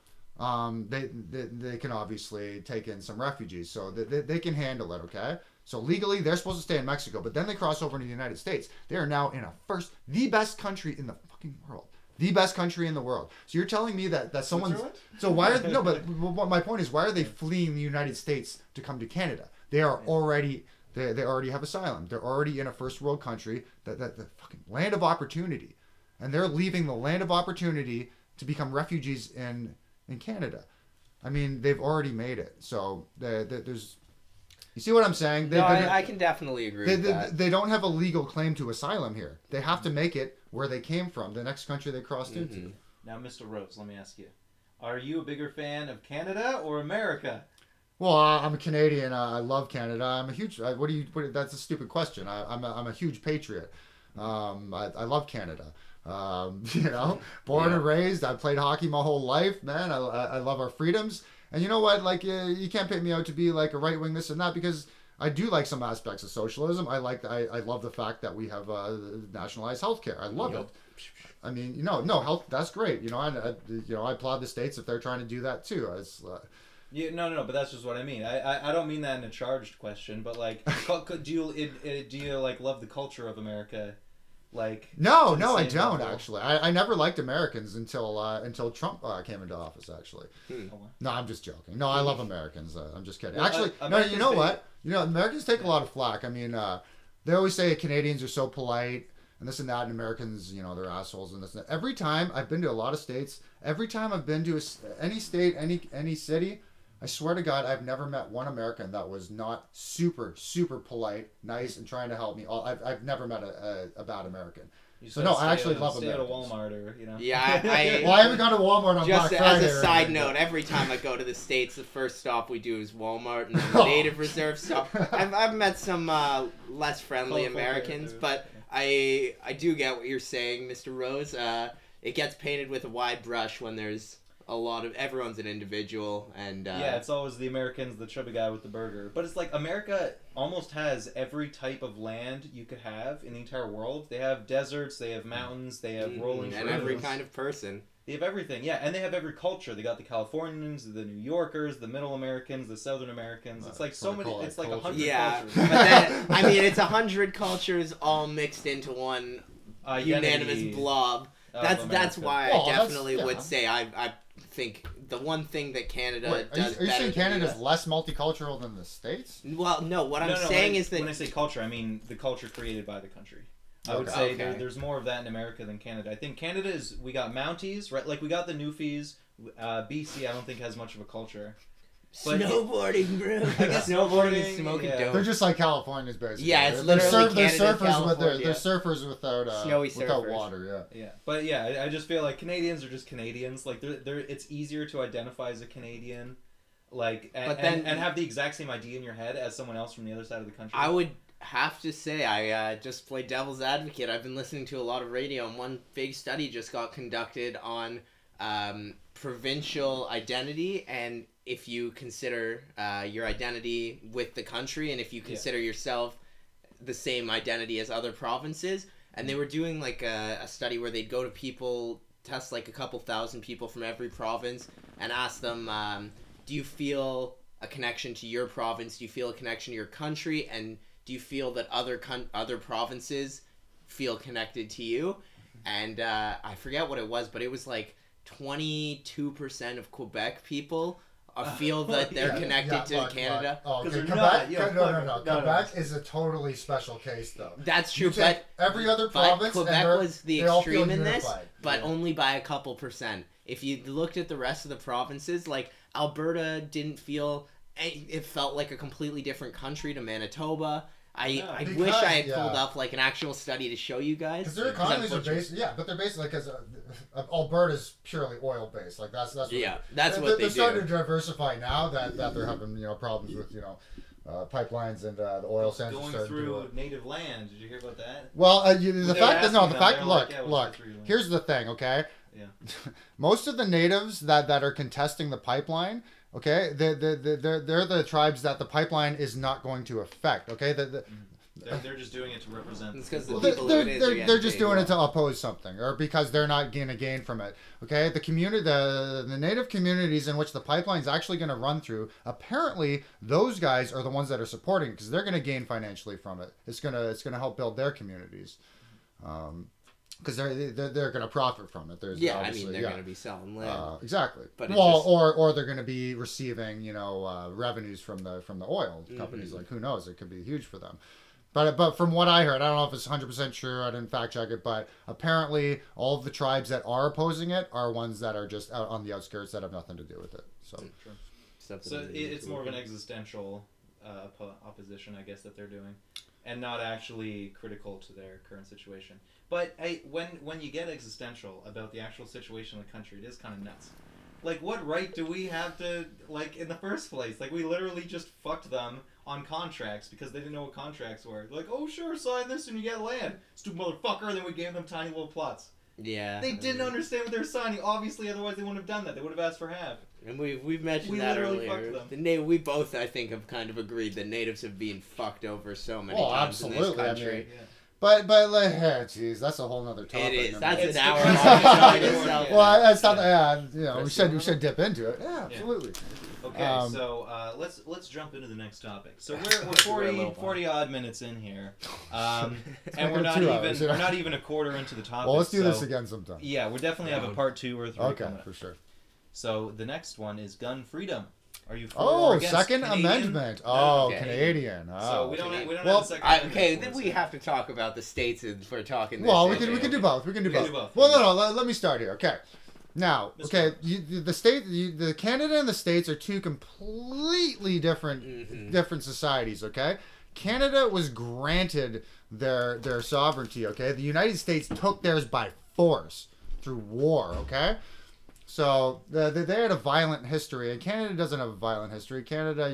they can obviously take in some refugees, so they can handle it. Okay, so legally they're supposed to stay in Mexico, but then they cross over into the United States. They are now in the best country in the fucking world. The best country in the world. So you're telling me that someone's... So why are... No, but my point is, why are they fleeing the United States to come to Canada? They are already... They already have asylum. They're already in a first world country, the fucking land of opportunity. And they're leaving the land of opportunity to become refugees in Canada. I mean, they've already made it. So there's... You see what I'm saying? I can definitely agree with that. They don't have a legal claim to asylum here. They have to make it where they came from, the next country they crossed into. Now, Mr. Rose, let me ask you. Are you a bigger fan of Canada or America? Well, I'm a Canadian. I love Canada. I'm a huge... that's a stupid question. I'm a huge patriot. I love Canada. Born and raised. I played hockey my whole life, man. I love our freedoms. And you know what? Like, you can't paint me out to be like a right wing this and that, because I do like some aspects of socialism. I love the fact that we have nationalized healthcare. I love it. I mean, health, that's great. I applaud the states if they're trying to do that too. No, but that's just what I mean. I don't mean that in a charged question, but like, do you like love the culture of America? Like, no, I don't actually. I never liked Americans until Trump came into office. Actually, no, I'm just joking. No, I love Americans. I'm just kidding. Actually, no, you know what? Americans take a lot of flack. I mean, they always say Canadians are so polite and this and that, and Americans, they're assholes and this and that. Every time I've been to a lot of states, every time I've been to any state, any city, I swear to God, I've never met one American that was not super, super polite, nice, and trying to help me. I've never met a bad American. I actually love Americans. Stay at a Walmart or, Yeah, well, I haven't gone to Walmart on Black Friday. Just as a side note, every time I go to the States, the first stop we do is Walmart and the Native Reserve stop. I've met some less friendly Americans, but I do get what you're saying, Mr. Rose. It gets painted with a wide brush when there's a lot of... Everyone's an individual, and... yeah, it's always the Americans, the chubby guy with the burger. But it's like, America almost has every type of land you could have in the entire world. They have deserts, they have mountains, they have rolling and every kind of person. They have everything, yeah. And they have every culture. They got the Californians, the New Yorkers, the Middle Americans, the Southern Americans. It's like so many... It's like 100 cultures. But then, I mean, it's 100 cultures all mixed into one unanimous blob. That's why I definitely would say I think the one thing that Canada does are you saying Canada's less multicultural than the States? Well, no. What I'm saying is that when I say culture, I mean the culture created by the country. I would say there's more of that in America than Canada. I think Canada we got Mounties, right? Like we got the Newfies. BC, I don't think has much of a culture. But snowboarding, bro. I guess snowboarding and smoking dope. They're just like Californians, basically. Yeah, it's literally they're surfers without snowy without water. Yeah. But yeah, I just feel like Canadians are just Canadians. Like it's easier to identify as a Canadian, like and have the exact same idea in your head as someone else from the other side of the country. I would have to say I just play devil's advocate. I've been listening to a lot of radio, and one big study just got conducted on provincial identity, and if you consider your identity with the country, and if you consider yourself the same identity as other provinces. And they were doing like a study where they'd go to people, test like a couple thousand people from every province, and ask them, do you feel a connection to your province? Do you feel a connection to your country? And do you feel that other provinces feel connected to you? And I forget what it was, but it was like 22% of Quebec people feel that they're connected to but- Canada. oh, Because okay. they're Quebec, not, no. no. Quebec is a totally special case, though. That's true, You take but every other but province, Quebec and was the they all feel extreme in this, unified. but only by a couple percent. If you looked at the rest of the provinces, like Alberta didn't feel, it felt like a completely different country to Manitoba. I Because- wish I had yeah. pulled up like an actual study to show you guys. Because their economies are based, but they're basically because Alberta's purely oil based. Like that's what that's what they they're starting do. to diversify now that they're having problems with pipelines and the oil sands are Going starting through to. native land. Did you hear about that? Well, the They fact were that asking them, they're like, yeah, look. what's the reason? Here's the thing, okay? Yeah. Most of the natives that are contesting the pipeline, okay, they're the tribes that the pipeline is not going to affect. Okay, They're just doing it to represent. It's 'cause the Well, people who it is are getting they're just paid doing well. it to oppose something, or because they're not going to gain from it. Okay, the community, the native communities in which the pipeline's actually going to run through. Apparently, those guys are the ones that are supporting because they're going to gain financially from it. It's gonna help build their communities, because they're going to profit from it. There's Yeah, I obviously- mean they're yeah. going to be selling land. Exactly. But it well, just- or they're going to be receiving revenues from the oil companies. Mm-hmm. Like who knows? It could be huge for them. But from what I heard, I don't know if it's 100% true. I didn't fact check it, but apparently all of the tribes that are opposing it are ones that are just out on the outskirts that have nothing to do with it. So Stuff that So they it's do. more of an existential opposition, I guess, that they're doing, and not actually critical to their current situation. But when you get existential about the actual situation of the country, it is kind of nuts. Like, what right do we have to, like, in the first place? Like, we literally just fucked them on contracts because they didn't know what contracts were. Like, oh, sure, sign this and you get land. Stupid motherfucker, and then we gave them tiny little plots. Yeah. They didn't understand what they were signing. Obviously, otherwise they wouldn't have done that. They would have asked for half. And we've mentioned We that literally earlier. fucked We both, I think, have kind of agreed that natives have been fucked over so many Oh, times in this absolutely. I country. mean, But like, jeez, that's a whole nother topic. It is. I mean, That's It's an hour the- long in itself. Yeah. well, that's not. Chris, we should dip into it. Yeah, absolutely. Okay, so let's jump into the next topic. So we're We're a little 40 odd minutes in here, and like we're not 2 even hours, yeah. we're not even a quarter into the topic. Well, let's do this so- again sometime. Yeah, we definitely have a part 2 or 3 Okay, coming up. for sure. So the next one is gun freedom. Are you for or Oh, against Second Canadian? Amendment. Oh, Okay. Canadian. Oh. So we don't have Well, the Second Okay, Amendment then for we us. have to talk about the states if we're talking. Well, this we can issue. do both. We can do We can both. do both. Well, no. Let me start here. Okay. Now, Mr. okay, the Canada and the states are two completely different Mhm. different societies. Okay, Canada was granted their sovereignty. Okay, the United States took theirs by force through war. Okay, so they had a violent history, and Canada doesn't have a violent history. Canada,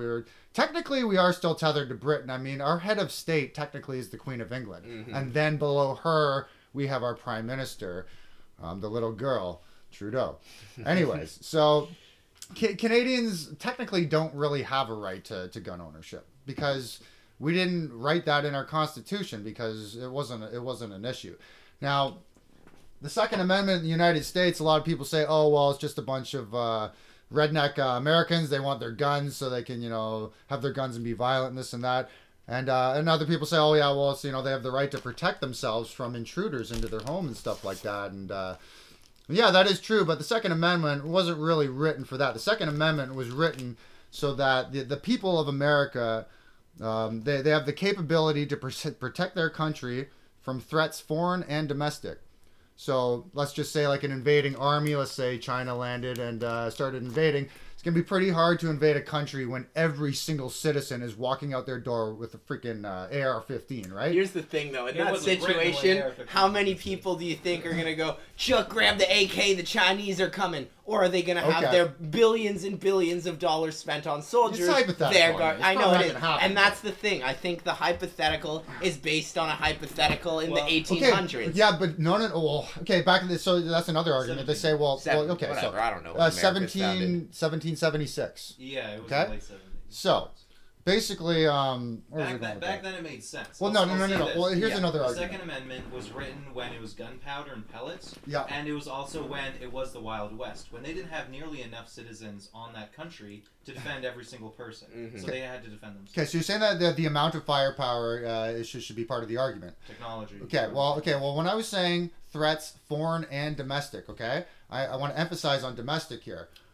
we are still tethered to Britain. I mean, our head of state technically is the Queen of England, Mhm. and then below her we have our Prime Minister, the little girl, Trudeau. Anyways, so Canadians technically don't really have a right to gun ownership because we didn't write that in our Constitution because it wasn't an issue. Now, the Second Amendment in the United States, a lot of people say, oh, well, it's just a bunch of redneck Americans. They want their guns so they can, have their guns and be violent and this and that. And other people say, oh, yeah, well, it's, they have the right to protect themselves from intruders into their home and stuff like that. And yeah, that is true. But the Second Amendment wasn't really written for that. The Second Amendment was written so that the people of America, they have the capability to protect their country from threats, foreign and domestic. So let's just say like an invading army, let's say China landed and started invading. It's going to be pretty hard to invade a country when every single citizen is walking out their door with a freaking AR-15, right? Here's the thing, though. In It that wasn't written when situation, Eric- how many people do you think are gonna go? Chuck, grab the AK. The Chinese are coming. Or are they gonna have Okay. their billions and billions of dollars spent on soldiers? It's hypothetical. Their It's I probably know not it is, gonna happen. and that's the thing. I think the hypothetical is based on a hypothetical in Well, the 1800s. Yeah, but no. Well, okay, back in this, so that's another argument. They say, well, okay, whatever. so I don't know. when America founded. 1776. Yeah, it was Okay. in the late 70s. So, basically, where was I going Back with then that? it made sense. Well, Let's- no. let's say this. Well, here's Yeah. another The argument. Second Amendment was written when it was gunpowder and pellets, Yeah. and it was also when it was the Wild West, when they didn't have nearly enough citizens on that country to defend every single person. Mhm. So they had to defend themselves. Okay, so you're saying that the amount of firepower should be part of the argument. Technology. Okay, well, when I was saying threats, foreign and domestic, okay, I want to emphasize on domestic here.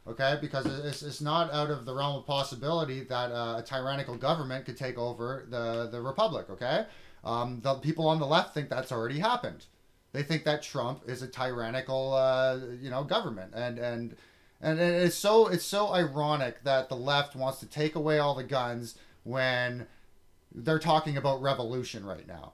okay? Because it's not out of the realm of possibility that a tyrannical government could take over the republic, okay? The people on the left think that's already happened. They think that Trump is a tyrannical, government, and it's so ironic that the left wants to take away all the guns when they're talking about revolution right now.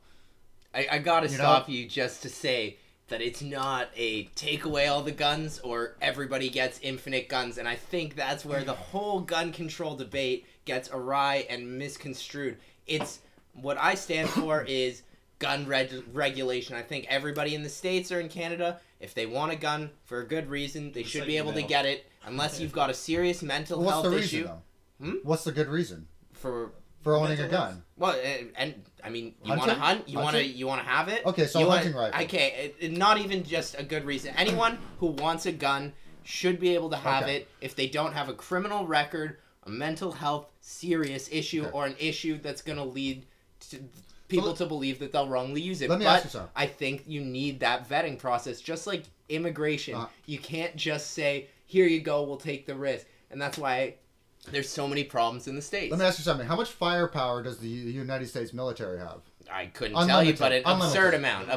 I gotta stop you just to say that it's not a take away all the guns or everybody gets infinite guns, and I think that's where the whole gun control debate gets awry and misconstrued. It's what I stand for is gun regulation. I think everybody in the States or in Canada, if they want a gun for a good reason, they should be able to get it, unless you've got a serious mental What's health the issue. reason, What's the good reason For owning a gun? Well, and I mean, you want to hunt, you want to have it. Okay, so hunting rifle. Okay, not even just a good reason. Anyone who wants a gun should be able to have it if they don't have a criminal record, a mental health serious issue, or an issue that's going to lead to people to believe that they'll wrongly use it. Let me ask you something. I think you need that vetting process, just like immigration. You can't just say, "Here you go, we'll take the risk," and that's why there's so many problems in the States. Let me ask you something. How much firepower does the United States military have? I couldn't tell you, but an absurd amount.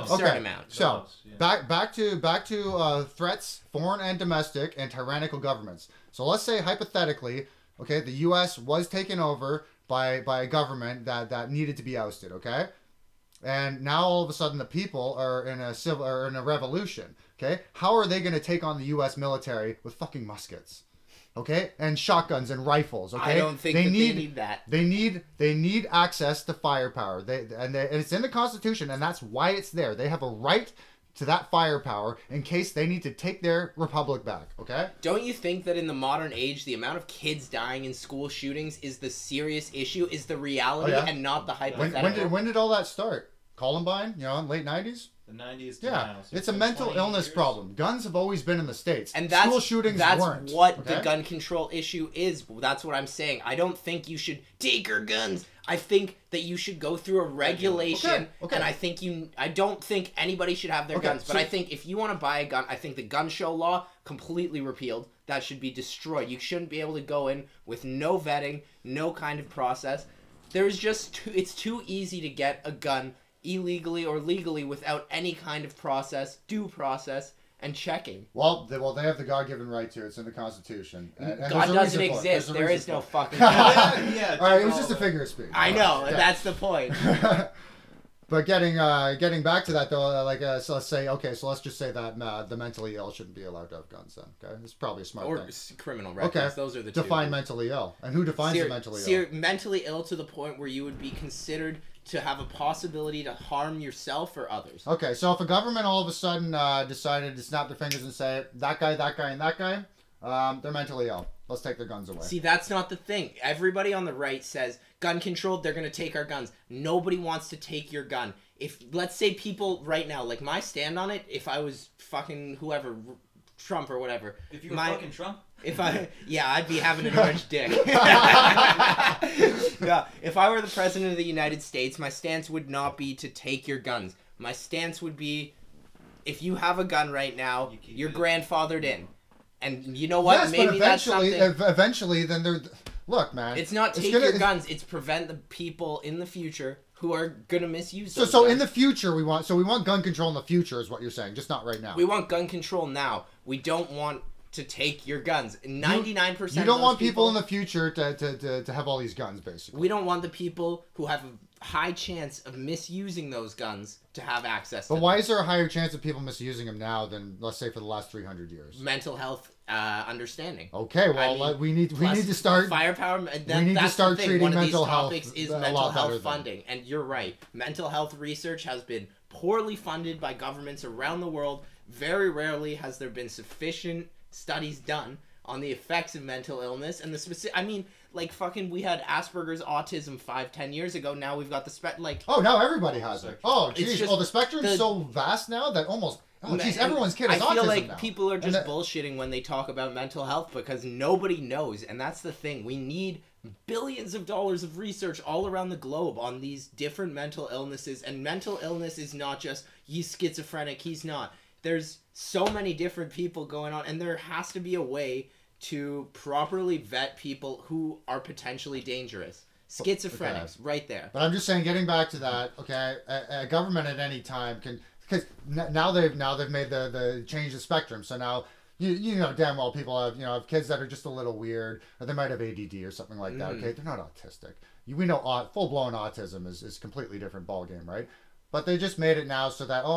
So back to threats, foreign and domestic, and tyrannical governments. So let's say hypothetically, okay, the U.S. was taken over by a government that needed to be ousted, okay, and now all of a sudden the people are in a revolution, okay. How are they going to take on the U.S. military with fucking muskets? Okay, and shotguns and rifles. Okay, I don't think they need that. They need access to firepower. And it's in the Constitution, and that's why it's there. They have a right to that firepower in case they need to take their republic back. Okay. Don't you think that in the modern age, the amount of kids dying in school shootings is the serious issue, is the reality, and not the hypothetical? When did all that start? Columbine, in late 90s? The 90s to yeah, now. So it's a mental illness years. problem. Guns have always been in the States. And that's, school shootings weren't. That's what the gun control issue is. That's what I'm saying. I don't think you should take your guns. I think that you should go through a regulation. Okay. And I don't think anybody should have their guns. But I think if you want to buy a gun, I think the gun show law completely repealed. That should be destroyed. You shouldn't be able to go in with no vetting, no kind of process. It's too easy to get a gun illegally or legally without any kind of process, due process, and checking. Well, they have the God-given right to it. It's in the Constitution. And God doesn't exist. There is no fucking God. Yeah, all right, it was just a figure of speech. I know. That's the point. But getting back to that though, so let's say let's just say that the mentally ill shouldn't be allowed to have guns then. Okay, it's probably a smart thing. Or criminal records. Okay, those are the two. Define mentally ill, and who defines the mentally ill? Mentally ill to the point where you would be considered to have a possibility to harm yourself or others. Okay, so if a government all of a sudden decided to snap their fingers and say that guy, and that guy, they're mentally ill. Let's take their guns away. See, that's not the thing. Everybody on the right says gun control, they're going to take our guns. Nobody wants to take your gun. If, let's say people right now, like my stand on it, if I was fucking whoever, Trump or whatever. If you were fucking Trump? I'd be having an orange dick. Yeah, if I were the president of the United States, my stance would not be to take your guns. My stance would be, if you have a gun right now, you're grandfathered in. And you know what? Yes, maybe but eventually, then they're... Look, man. It's not take your guns. It's prevent the people in the future who are going to misuse those So guns. in the future, we want gun control in the future is what you're saying, just not right now. We want gun control now. We don't want to take your guns. 99% You don't want people in the future to have all these guns, basically. We don't want the people who have a high chance of misusing those guns to have access to them. But why is there a higher chance of people misusing them now than, let's say, for the last 300 years? Mental health understanding. Okay, well, we need to start... Firepower... we need to start treating mental health is mental health funding. And you're right. Mental health research has been poorly funded by governments around the world. Very rarely has there been sufficient studies done on the effects of mental illness and the specific... I mean, like, fucking, we had Asperger's autism 5-10 years ago. Now we've got the Oh, now everybody has it. Oh, geez. The spectrum's so vast now that almost... Oh, geez, everyone's kid has autism now. I feel like people are just bullshitting when they talk about mental health because nobody knows. And that's the thing. We need billions of dollars of research all around the globe on these different mental illnesses. And mental illness is not just, he's schizophrenic, he's not. There's so many different people going on. And there has to be a way to properly vet people who are potentially dangerous. Schizophrenics, right there. But I'm just saying, getting back to that, okay, a government at any time can, because now they've made the change the spectrum. So now you know damn well people have kids that are just a little weird, or they might have ADD or something like that. Okay, they're not autistic. We know full blown autism is completely different ball game, right? But they just made it now so that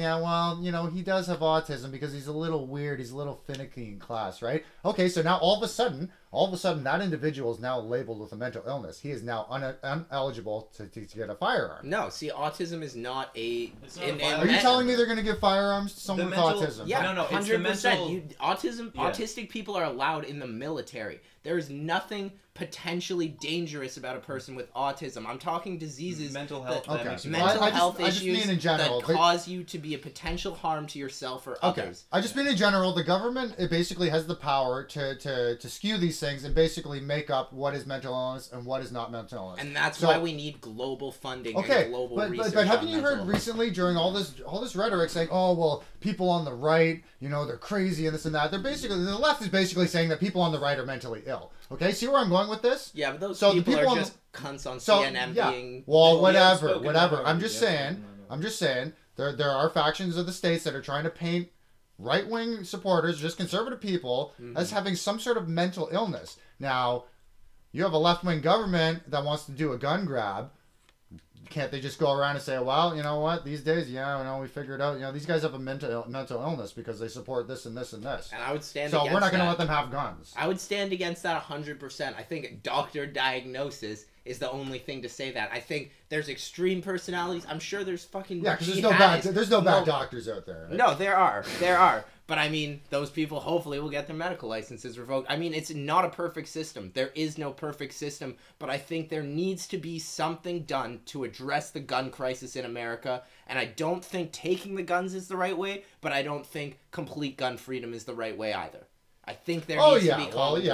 he does have autism because he's a little weird, he's a little finicky in class, right? Okay, so now all of a sudden that individual is now labeled with a mental illness. He is now ineligible to get a firearm. No, see, autism is not a. Are you telling me they're going to give firearms to someone with autism? Yeah, no, 100%. Autistic people are allowed in the military. There is nothing potentially dangerous about a person with autism. I'm talking diseases, mental health, issues in general, that cause you to be a potential harm to yourself or others. I just mean in general, the government, it basically has the power to skew these things and basically make up what is mental illness and what is not mental illness. And that's why we need global funding and global research. But haven't you heard recently during all this rhetoric saying, oh well, people on the right, they're crazy and this and that. The left is basically saying that people on the right are mentally ill. Okay, see where I'm going with this? Yeah, but those people are just cunts on CNN being. Well, whatever. I'm just saying. There are factions of the states that are trying to paint right-wing supporters, just conservative people, as having some sort of mental illness. Now, you have a left-wing government that wants to do a gun grab. Can't they just go around and say, well, you know what, these days, we figured out, these guys have a mental illness because they support this and this and this. And I would stand against that. So we're not going to let them have guns. I would stand against that 100%. I think doctor diagnosis is the only thing to say that. I think there's extreme personalities. I'm sure there's fucking because there's no bad doctors out there. Right? No, there are. But I mean, those people hopefully will get their medical licenses revoked. I mean, it's not a perfect system. There is no perfect system, but I think there needs to be something done to address the gun crisis in America. And I don't think taking the guns is the right way, but I don't think complete gun freedom is the right way either. I think there needs to be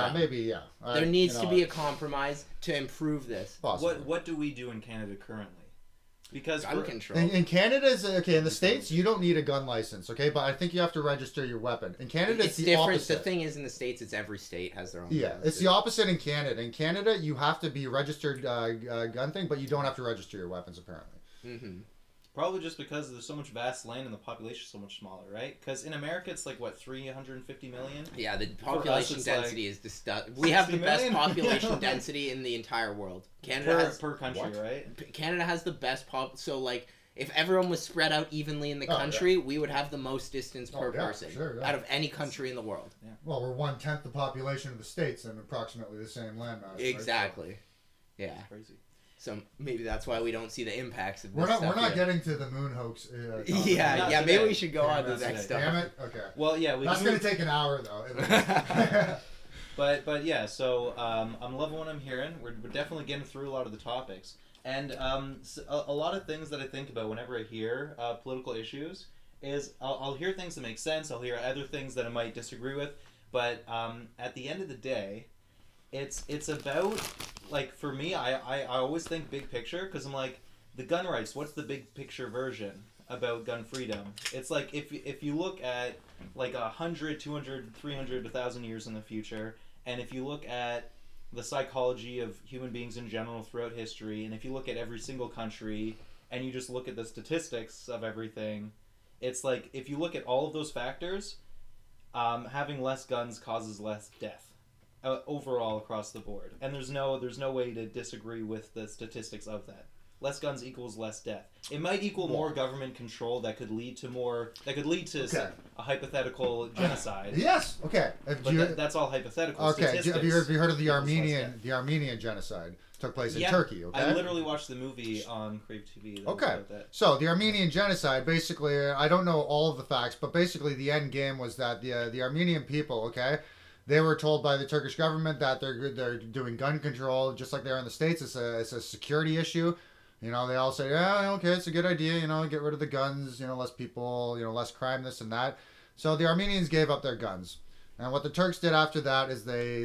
there needs to be a compromise to improve this. Possibly. What do we do in Canada currently? Because gun control. In Canada, in the States, you don't need a gun license, okay? But I think you have to register your weapon. In Canada, it's the different. opposite. The thing is, in the States, it's every state has their own. Yeah, it's the opposite in Canada. In Canada, you have to be registered gun thing, but you don't have to register your weapons, apparently. Mm-hmm. Probably just because there's so much vast land and the population is so much smaller, right? Because in America, it's like, 350 million? Yeah, the population density is disgusting. We have the best population density in the entire world. Canada per country, right? Canada has the best so, if everyone was spread out evenly in the country, we would have the most distance per person out of any country in the world. Yeah. Well, we're 1/10 the population of the States and approximately the same landmass. Exactly. Right? Yeah. Crazy. So maybe that's why we don't see the impacts of this We're stuff not yet. getting to the moon hoax. Maybe we should go on to the next stuff. Damn it. Okay. Well, yeah, that's going to take an hour though. But yeah, so I'm loving what I'm hearing. We're definitely getting through a lot of the topics, and a lot of things that I think about whenever I hear political issues is I'll hear things that make sense. I'll hear other things that I might disagree with, but at the end of the day, it's about, for me, I always think big picture, because I'm like, the gun rights, what's the big picture version about gun freedom? It's like, if you look at 100, 200, 300, 1,000 years in the future, and if you look at the psychology of human beings in general throughout history, and if you look at every single country, and you just look at the statistics of everything, it's like, if you look at all of those factors, having less guns causes less death. Overall across the board, and there's no way to disagree with the statistics of that. Less guns equals less death. It might equal more government control that could lead to a hypothetical genocide. Yes. Okay. But that's all hypothetical. Okay. Statistics. Have you heard of the Armenian genocide? Took place in Turkey. Okay. I literally watched the movie on Crave TV. Okay. So the Armenian genocide, basically, I don't know all of the facts, but basically the end game was that the Armenian people, okay, they were told by the Turkish government that they're doing gun control just like they're in the States. It's a security issue. They all say, yeah, okay, it's a good idea. Get rid of the guns. Less people. Less crime. This and that. So the Armenians gave up their guns, and what the Turks did after that is they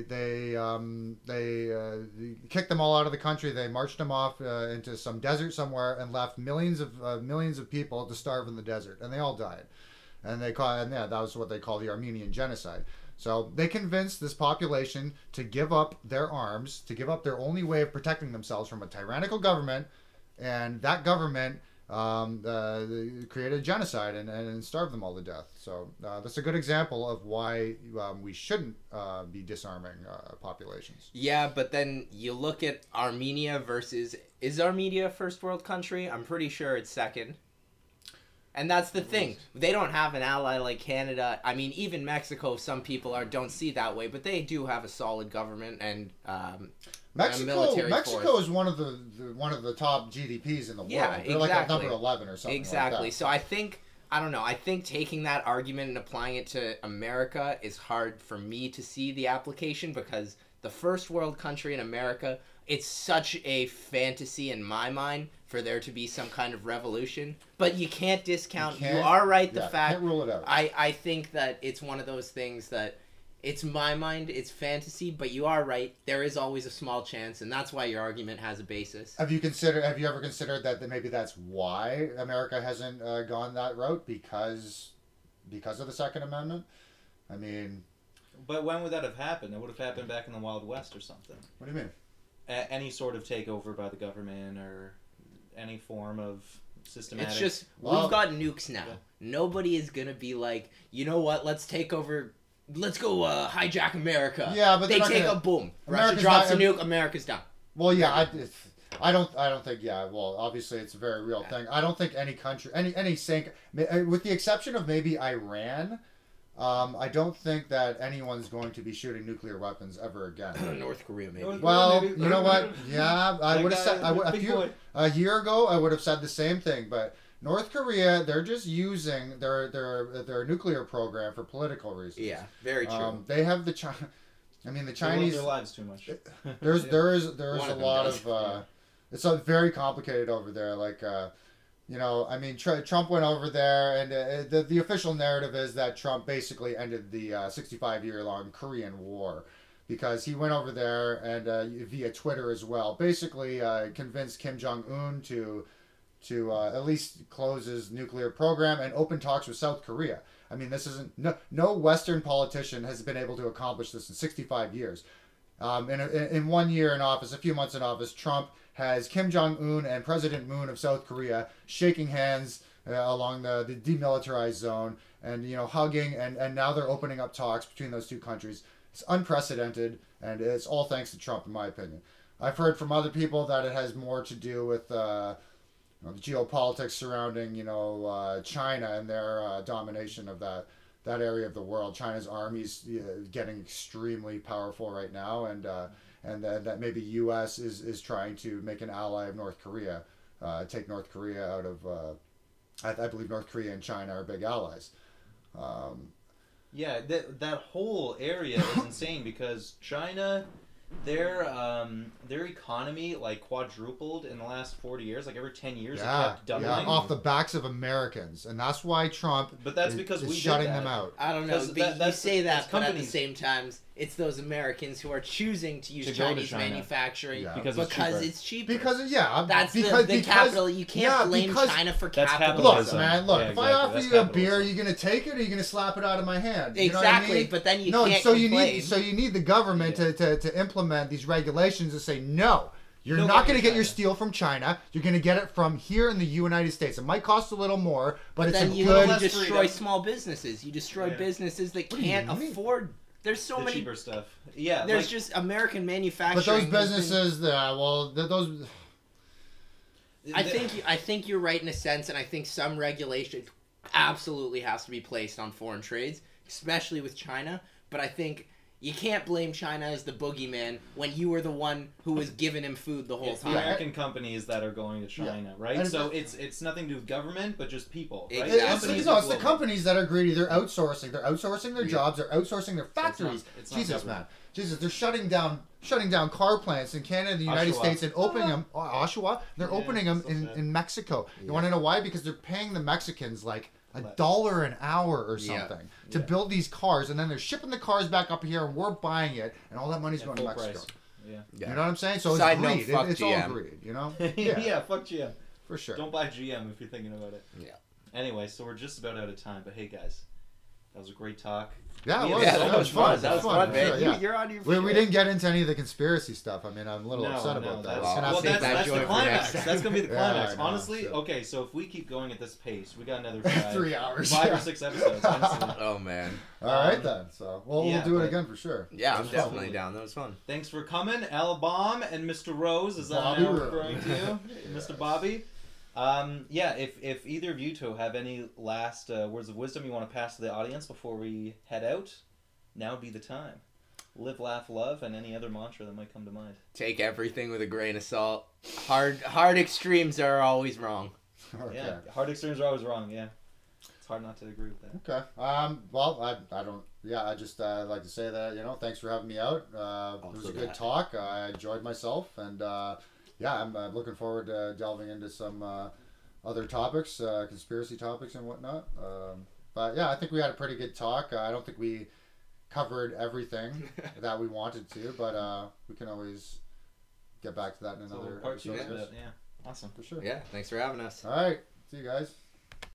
kicked them all out of the country. They marched them off into some desert somewhere and left millions of people to starve in the desert, and they all died. And that was what they call the Armenian genocide. So they convinced this population to give up their arms, to give up their only way of protecting themselves from a tyrannical government, and that government created genocide and starved them all to death. So that's a good example of why we shouldn't be disarming populations. Yeah, but then you look at Armenia versus... Is Armenia a first world country? I'm pretty sure it's second. And that's the thing. They don't have an ally like Canada. I mean, even Mexico, some people don't see that way, but they do have a solid government and Mexico is one of the top GDPs in the world. Yeah, They're like at number 11 or something. Exactly. Like that. So I don't know. I think taking that argument and applying it to America is hard for me to see the application, because the first world country in America, it's such a fantasy in my mind for there to be some kind of revolution. But you can't discount. You are right. The fact. Can't rule it out. I think that it's one of those things that it's my mind. It's fantasy, but you are right. There is always a small chance, and that's why your argument has a basis. Have you ever considered that maybe that's why America hasn't gone that route, because of the Second Amendment? I mean, but when would that have happened? It would have happened back in the Wild West or something. What do you mean? Any sort of takeover by the government or any form of systematic... It's just, we've got nukes now. Yeah. Nobody is going to be like, you know what, let's take over, let's go hijack America. Yeah, but they take a boom. Russia drops a nuke, America's done. Well, yeah, I don't think, yeah, well, obviously it's a very real thing. I don't think any country, any sink, with the exception of maybe Iran... I don't think that anyone's going to be shooting nuclear weapons ever again. North Korea, maybe. Well, you know what? Yeah, I would have said a year ago I would have said the same thing. But North Korea, they're just using their nuclear program for political reasons. Yeah, very true. They have the Chinese. They love their lives too much. There is a lot of. It's very complicated over there. Like. You know, I mean, Trump went over there, and the official narrative is that Trump basically ended the 65-year-long Korean War, because he went over there and via Twitter as well, basically convinced Kim Jong-un to at least close his nuclear program and open talks with South Korea. I mean, this isn't no Western politician has been able to accomplish this in 65 years. In 1 year in office, a few months in office, Trump has Kim Jong-un and President Moon of South Korea shaking hands along the demilitarized zone, and hugging, and now they're opening up talks between those two countries. It's unprecedented, and it's all thanks to Trump, in my opinion. I've heard from other people that it has more to do with the geopolitics surrounding China and their domination of that area of the world. China's army's getting extremely powerful right now, and that maybe U.S. is trying to make an ally of North Korea, take North Korea out of. I believe North Korea and China are big allies. Yeah, that whole area is insane, because China, their economy like quadrupled in the last 40 years. Like every 10 years, it kept doubling. Yeah, off the backs of Americans, and that's why Trump. But that's because we shutting did that. them out. I don't know. But you say that, but at the same time, it's those Americans who are choosing to use Chinese manufacturing because it's cheaper. That's the capital. You can't blame China for capitalism. Look, if I offer you a beer, are you going to take it, or are you going to slap it out of my hand? Exactly, you know what I mean? But then you can't complain. You need the government to implement these regulations and say no. You're not going to get your steel from China. You're going to get it from here in the United States. It might cost a little more, but it's then a good. You destroy small businesses. You destroy businesses that can't afford. There's so many cheaper stuff. Yeah, there's just American manufacturing. But those businesses, those. I think you're right in a sense, and I think some regulation absolutely has to be placed on foreign trades, especially with China. But I think you can't blame China as the boogeyman when you were the one who was giving him food the whole time. The American companies that are going to China, right? And so it's nothing to do with government, but just people. Right? Exactly. It's the companies that are greedy. They're outsourcing. They're outsourcing their jobs. They're outsourcing their factories. It's not Jesus, man. Jesus, they're shutting down car plants in Canada, the United States, and opening them. Oshawa. They're opening them in Mexico. You want to know why? Because they're paying the Mexicans like $1 an hour or something to build these cars, and then they're shipping the cars back up here, and we're buying it, and all that money's going to Mexico. Price. Yeah. You know what I'm saying? So it's greed. It's all greed, you know? Yeah, fuck GM. For sure. Don't buy GM if you're thinking about it. Yeah. Anyway, so we're just about out of time, but hey guys, That was a great talk. Yeah, it Yeah, was. that was fun. That was fun, man. Sure, yeah. You're on your. We didn't get into any of the conspiracy stuff. I mean, I'm a little No, upset no, about that. that's- Well, And well, save that's, that that's joy the for climax. next time. That's gonna be the Yeah, climax. I know, Honestly, so- okay. So if we keep going at this pace, we got another 3 hours. 5 yeah. or 6 episodes. Honestly. Oh man. All right then. So we'll yeah, do it but- again for sure. Yeah, I'm Absolutely. definitely down. That was fun. Thanks for coming, Al Baum and Mr. Rose, as I'm Bobby now Rose. referring to you, Mr. Bobby. Yeah, if either of you two have any last words of wisdom you want to pass to the audience before we head out, now would be the time. Live, laugh, love, and any other mantra that might come to mind. Take everything with a grain of salt. Hard extremes are always wrong. Okay. Yeah, hard extremes are always wrong. Yeah, it's hard not to agree with that. Okay. Well, I don't. Yeah, I just like to say that thanks for having me out. It was Also a good that. talk. I enjoyed myself, and yeah, I'm looking forward to delving into some other topics, conspiracy topics and whatnot. But yeah, I think we had a pretty good talk. I don't think we covered everything that we wanted to, but we can always get back to that in So another part two episode. of it, yeah. Awesome. For sure. Yeah, thanks for having us. All right. See you guys.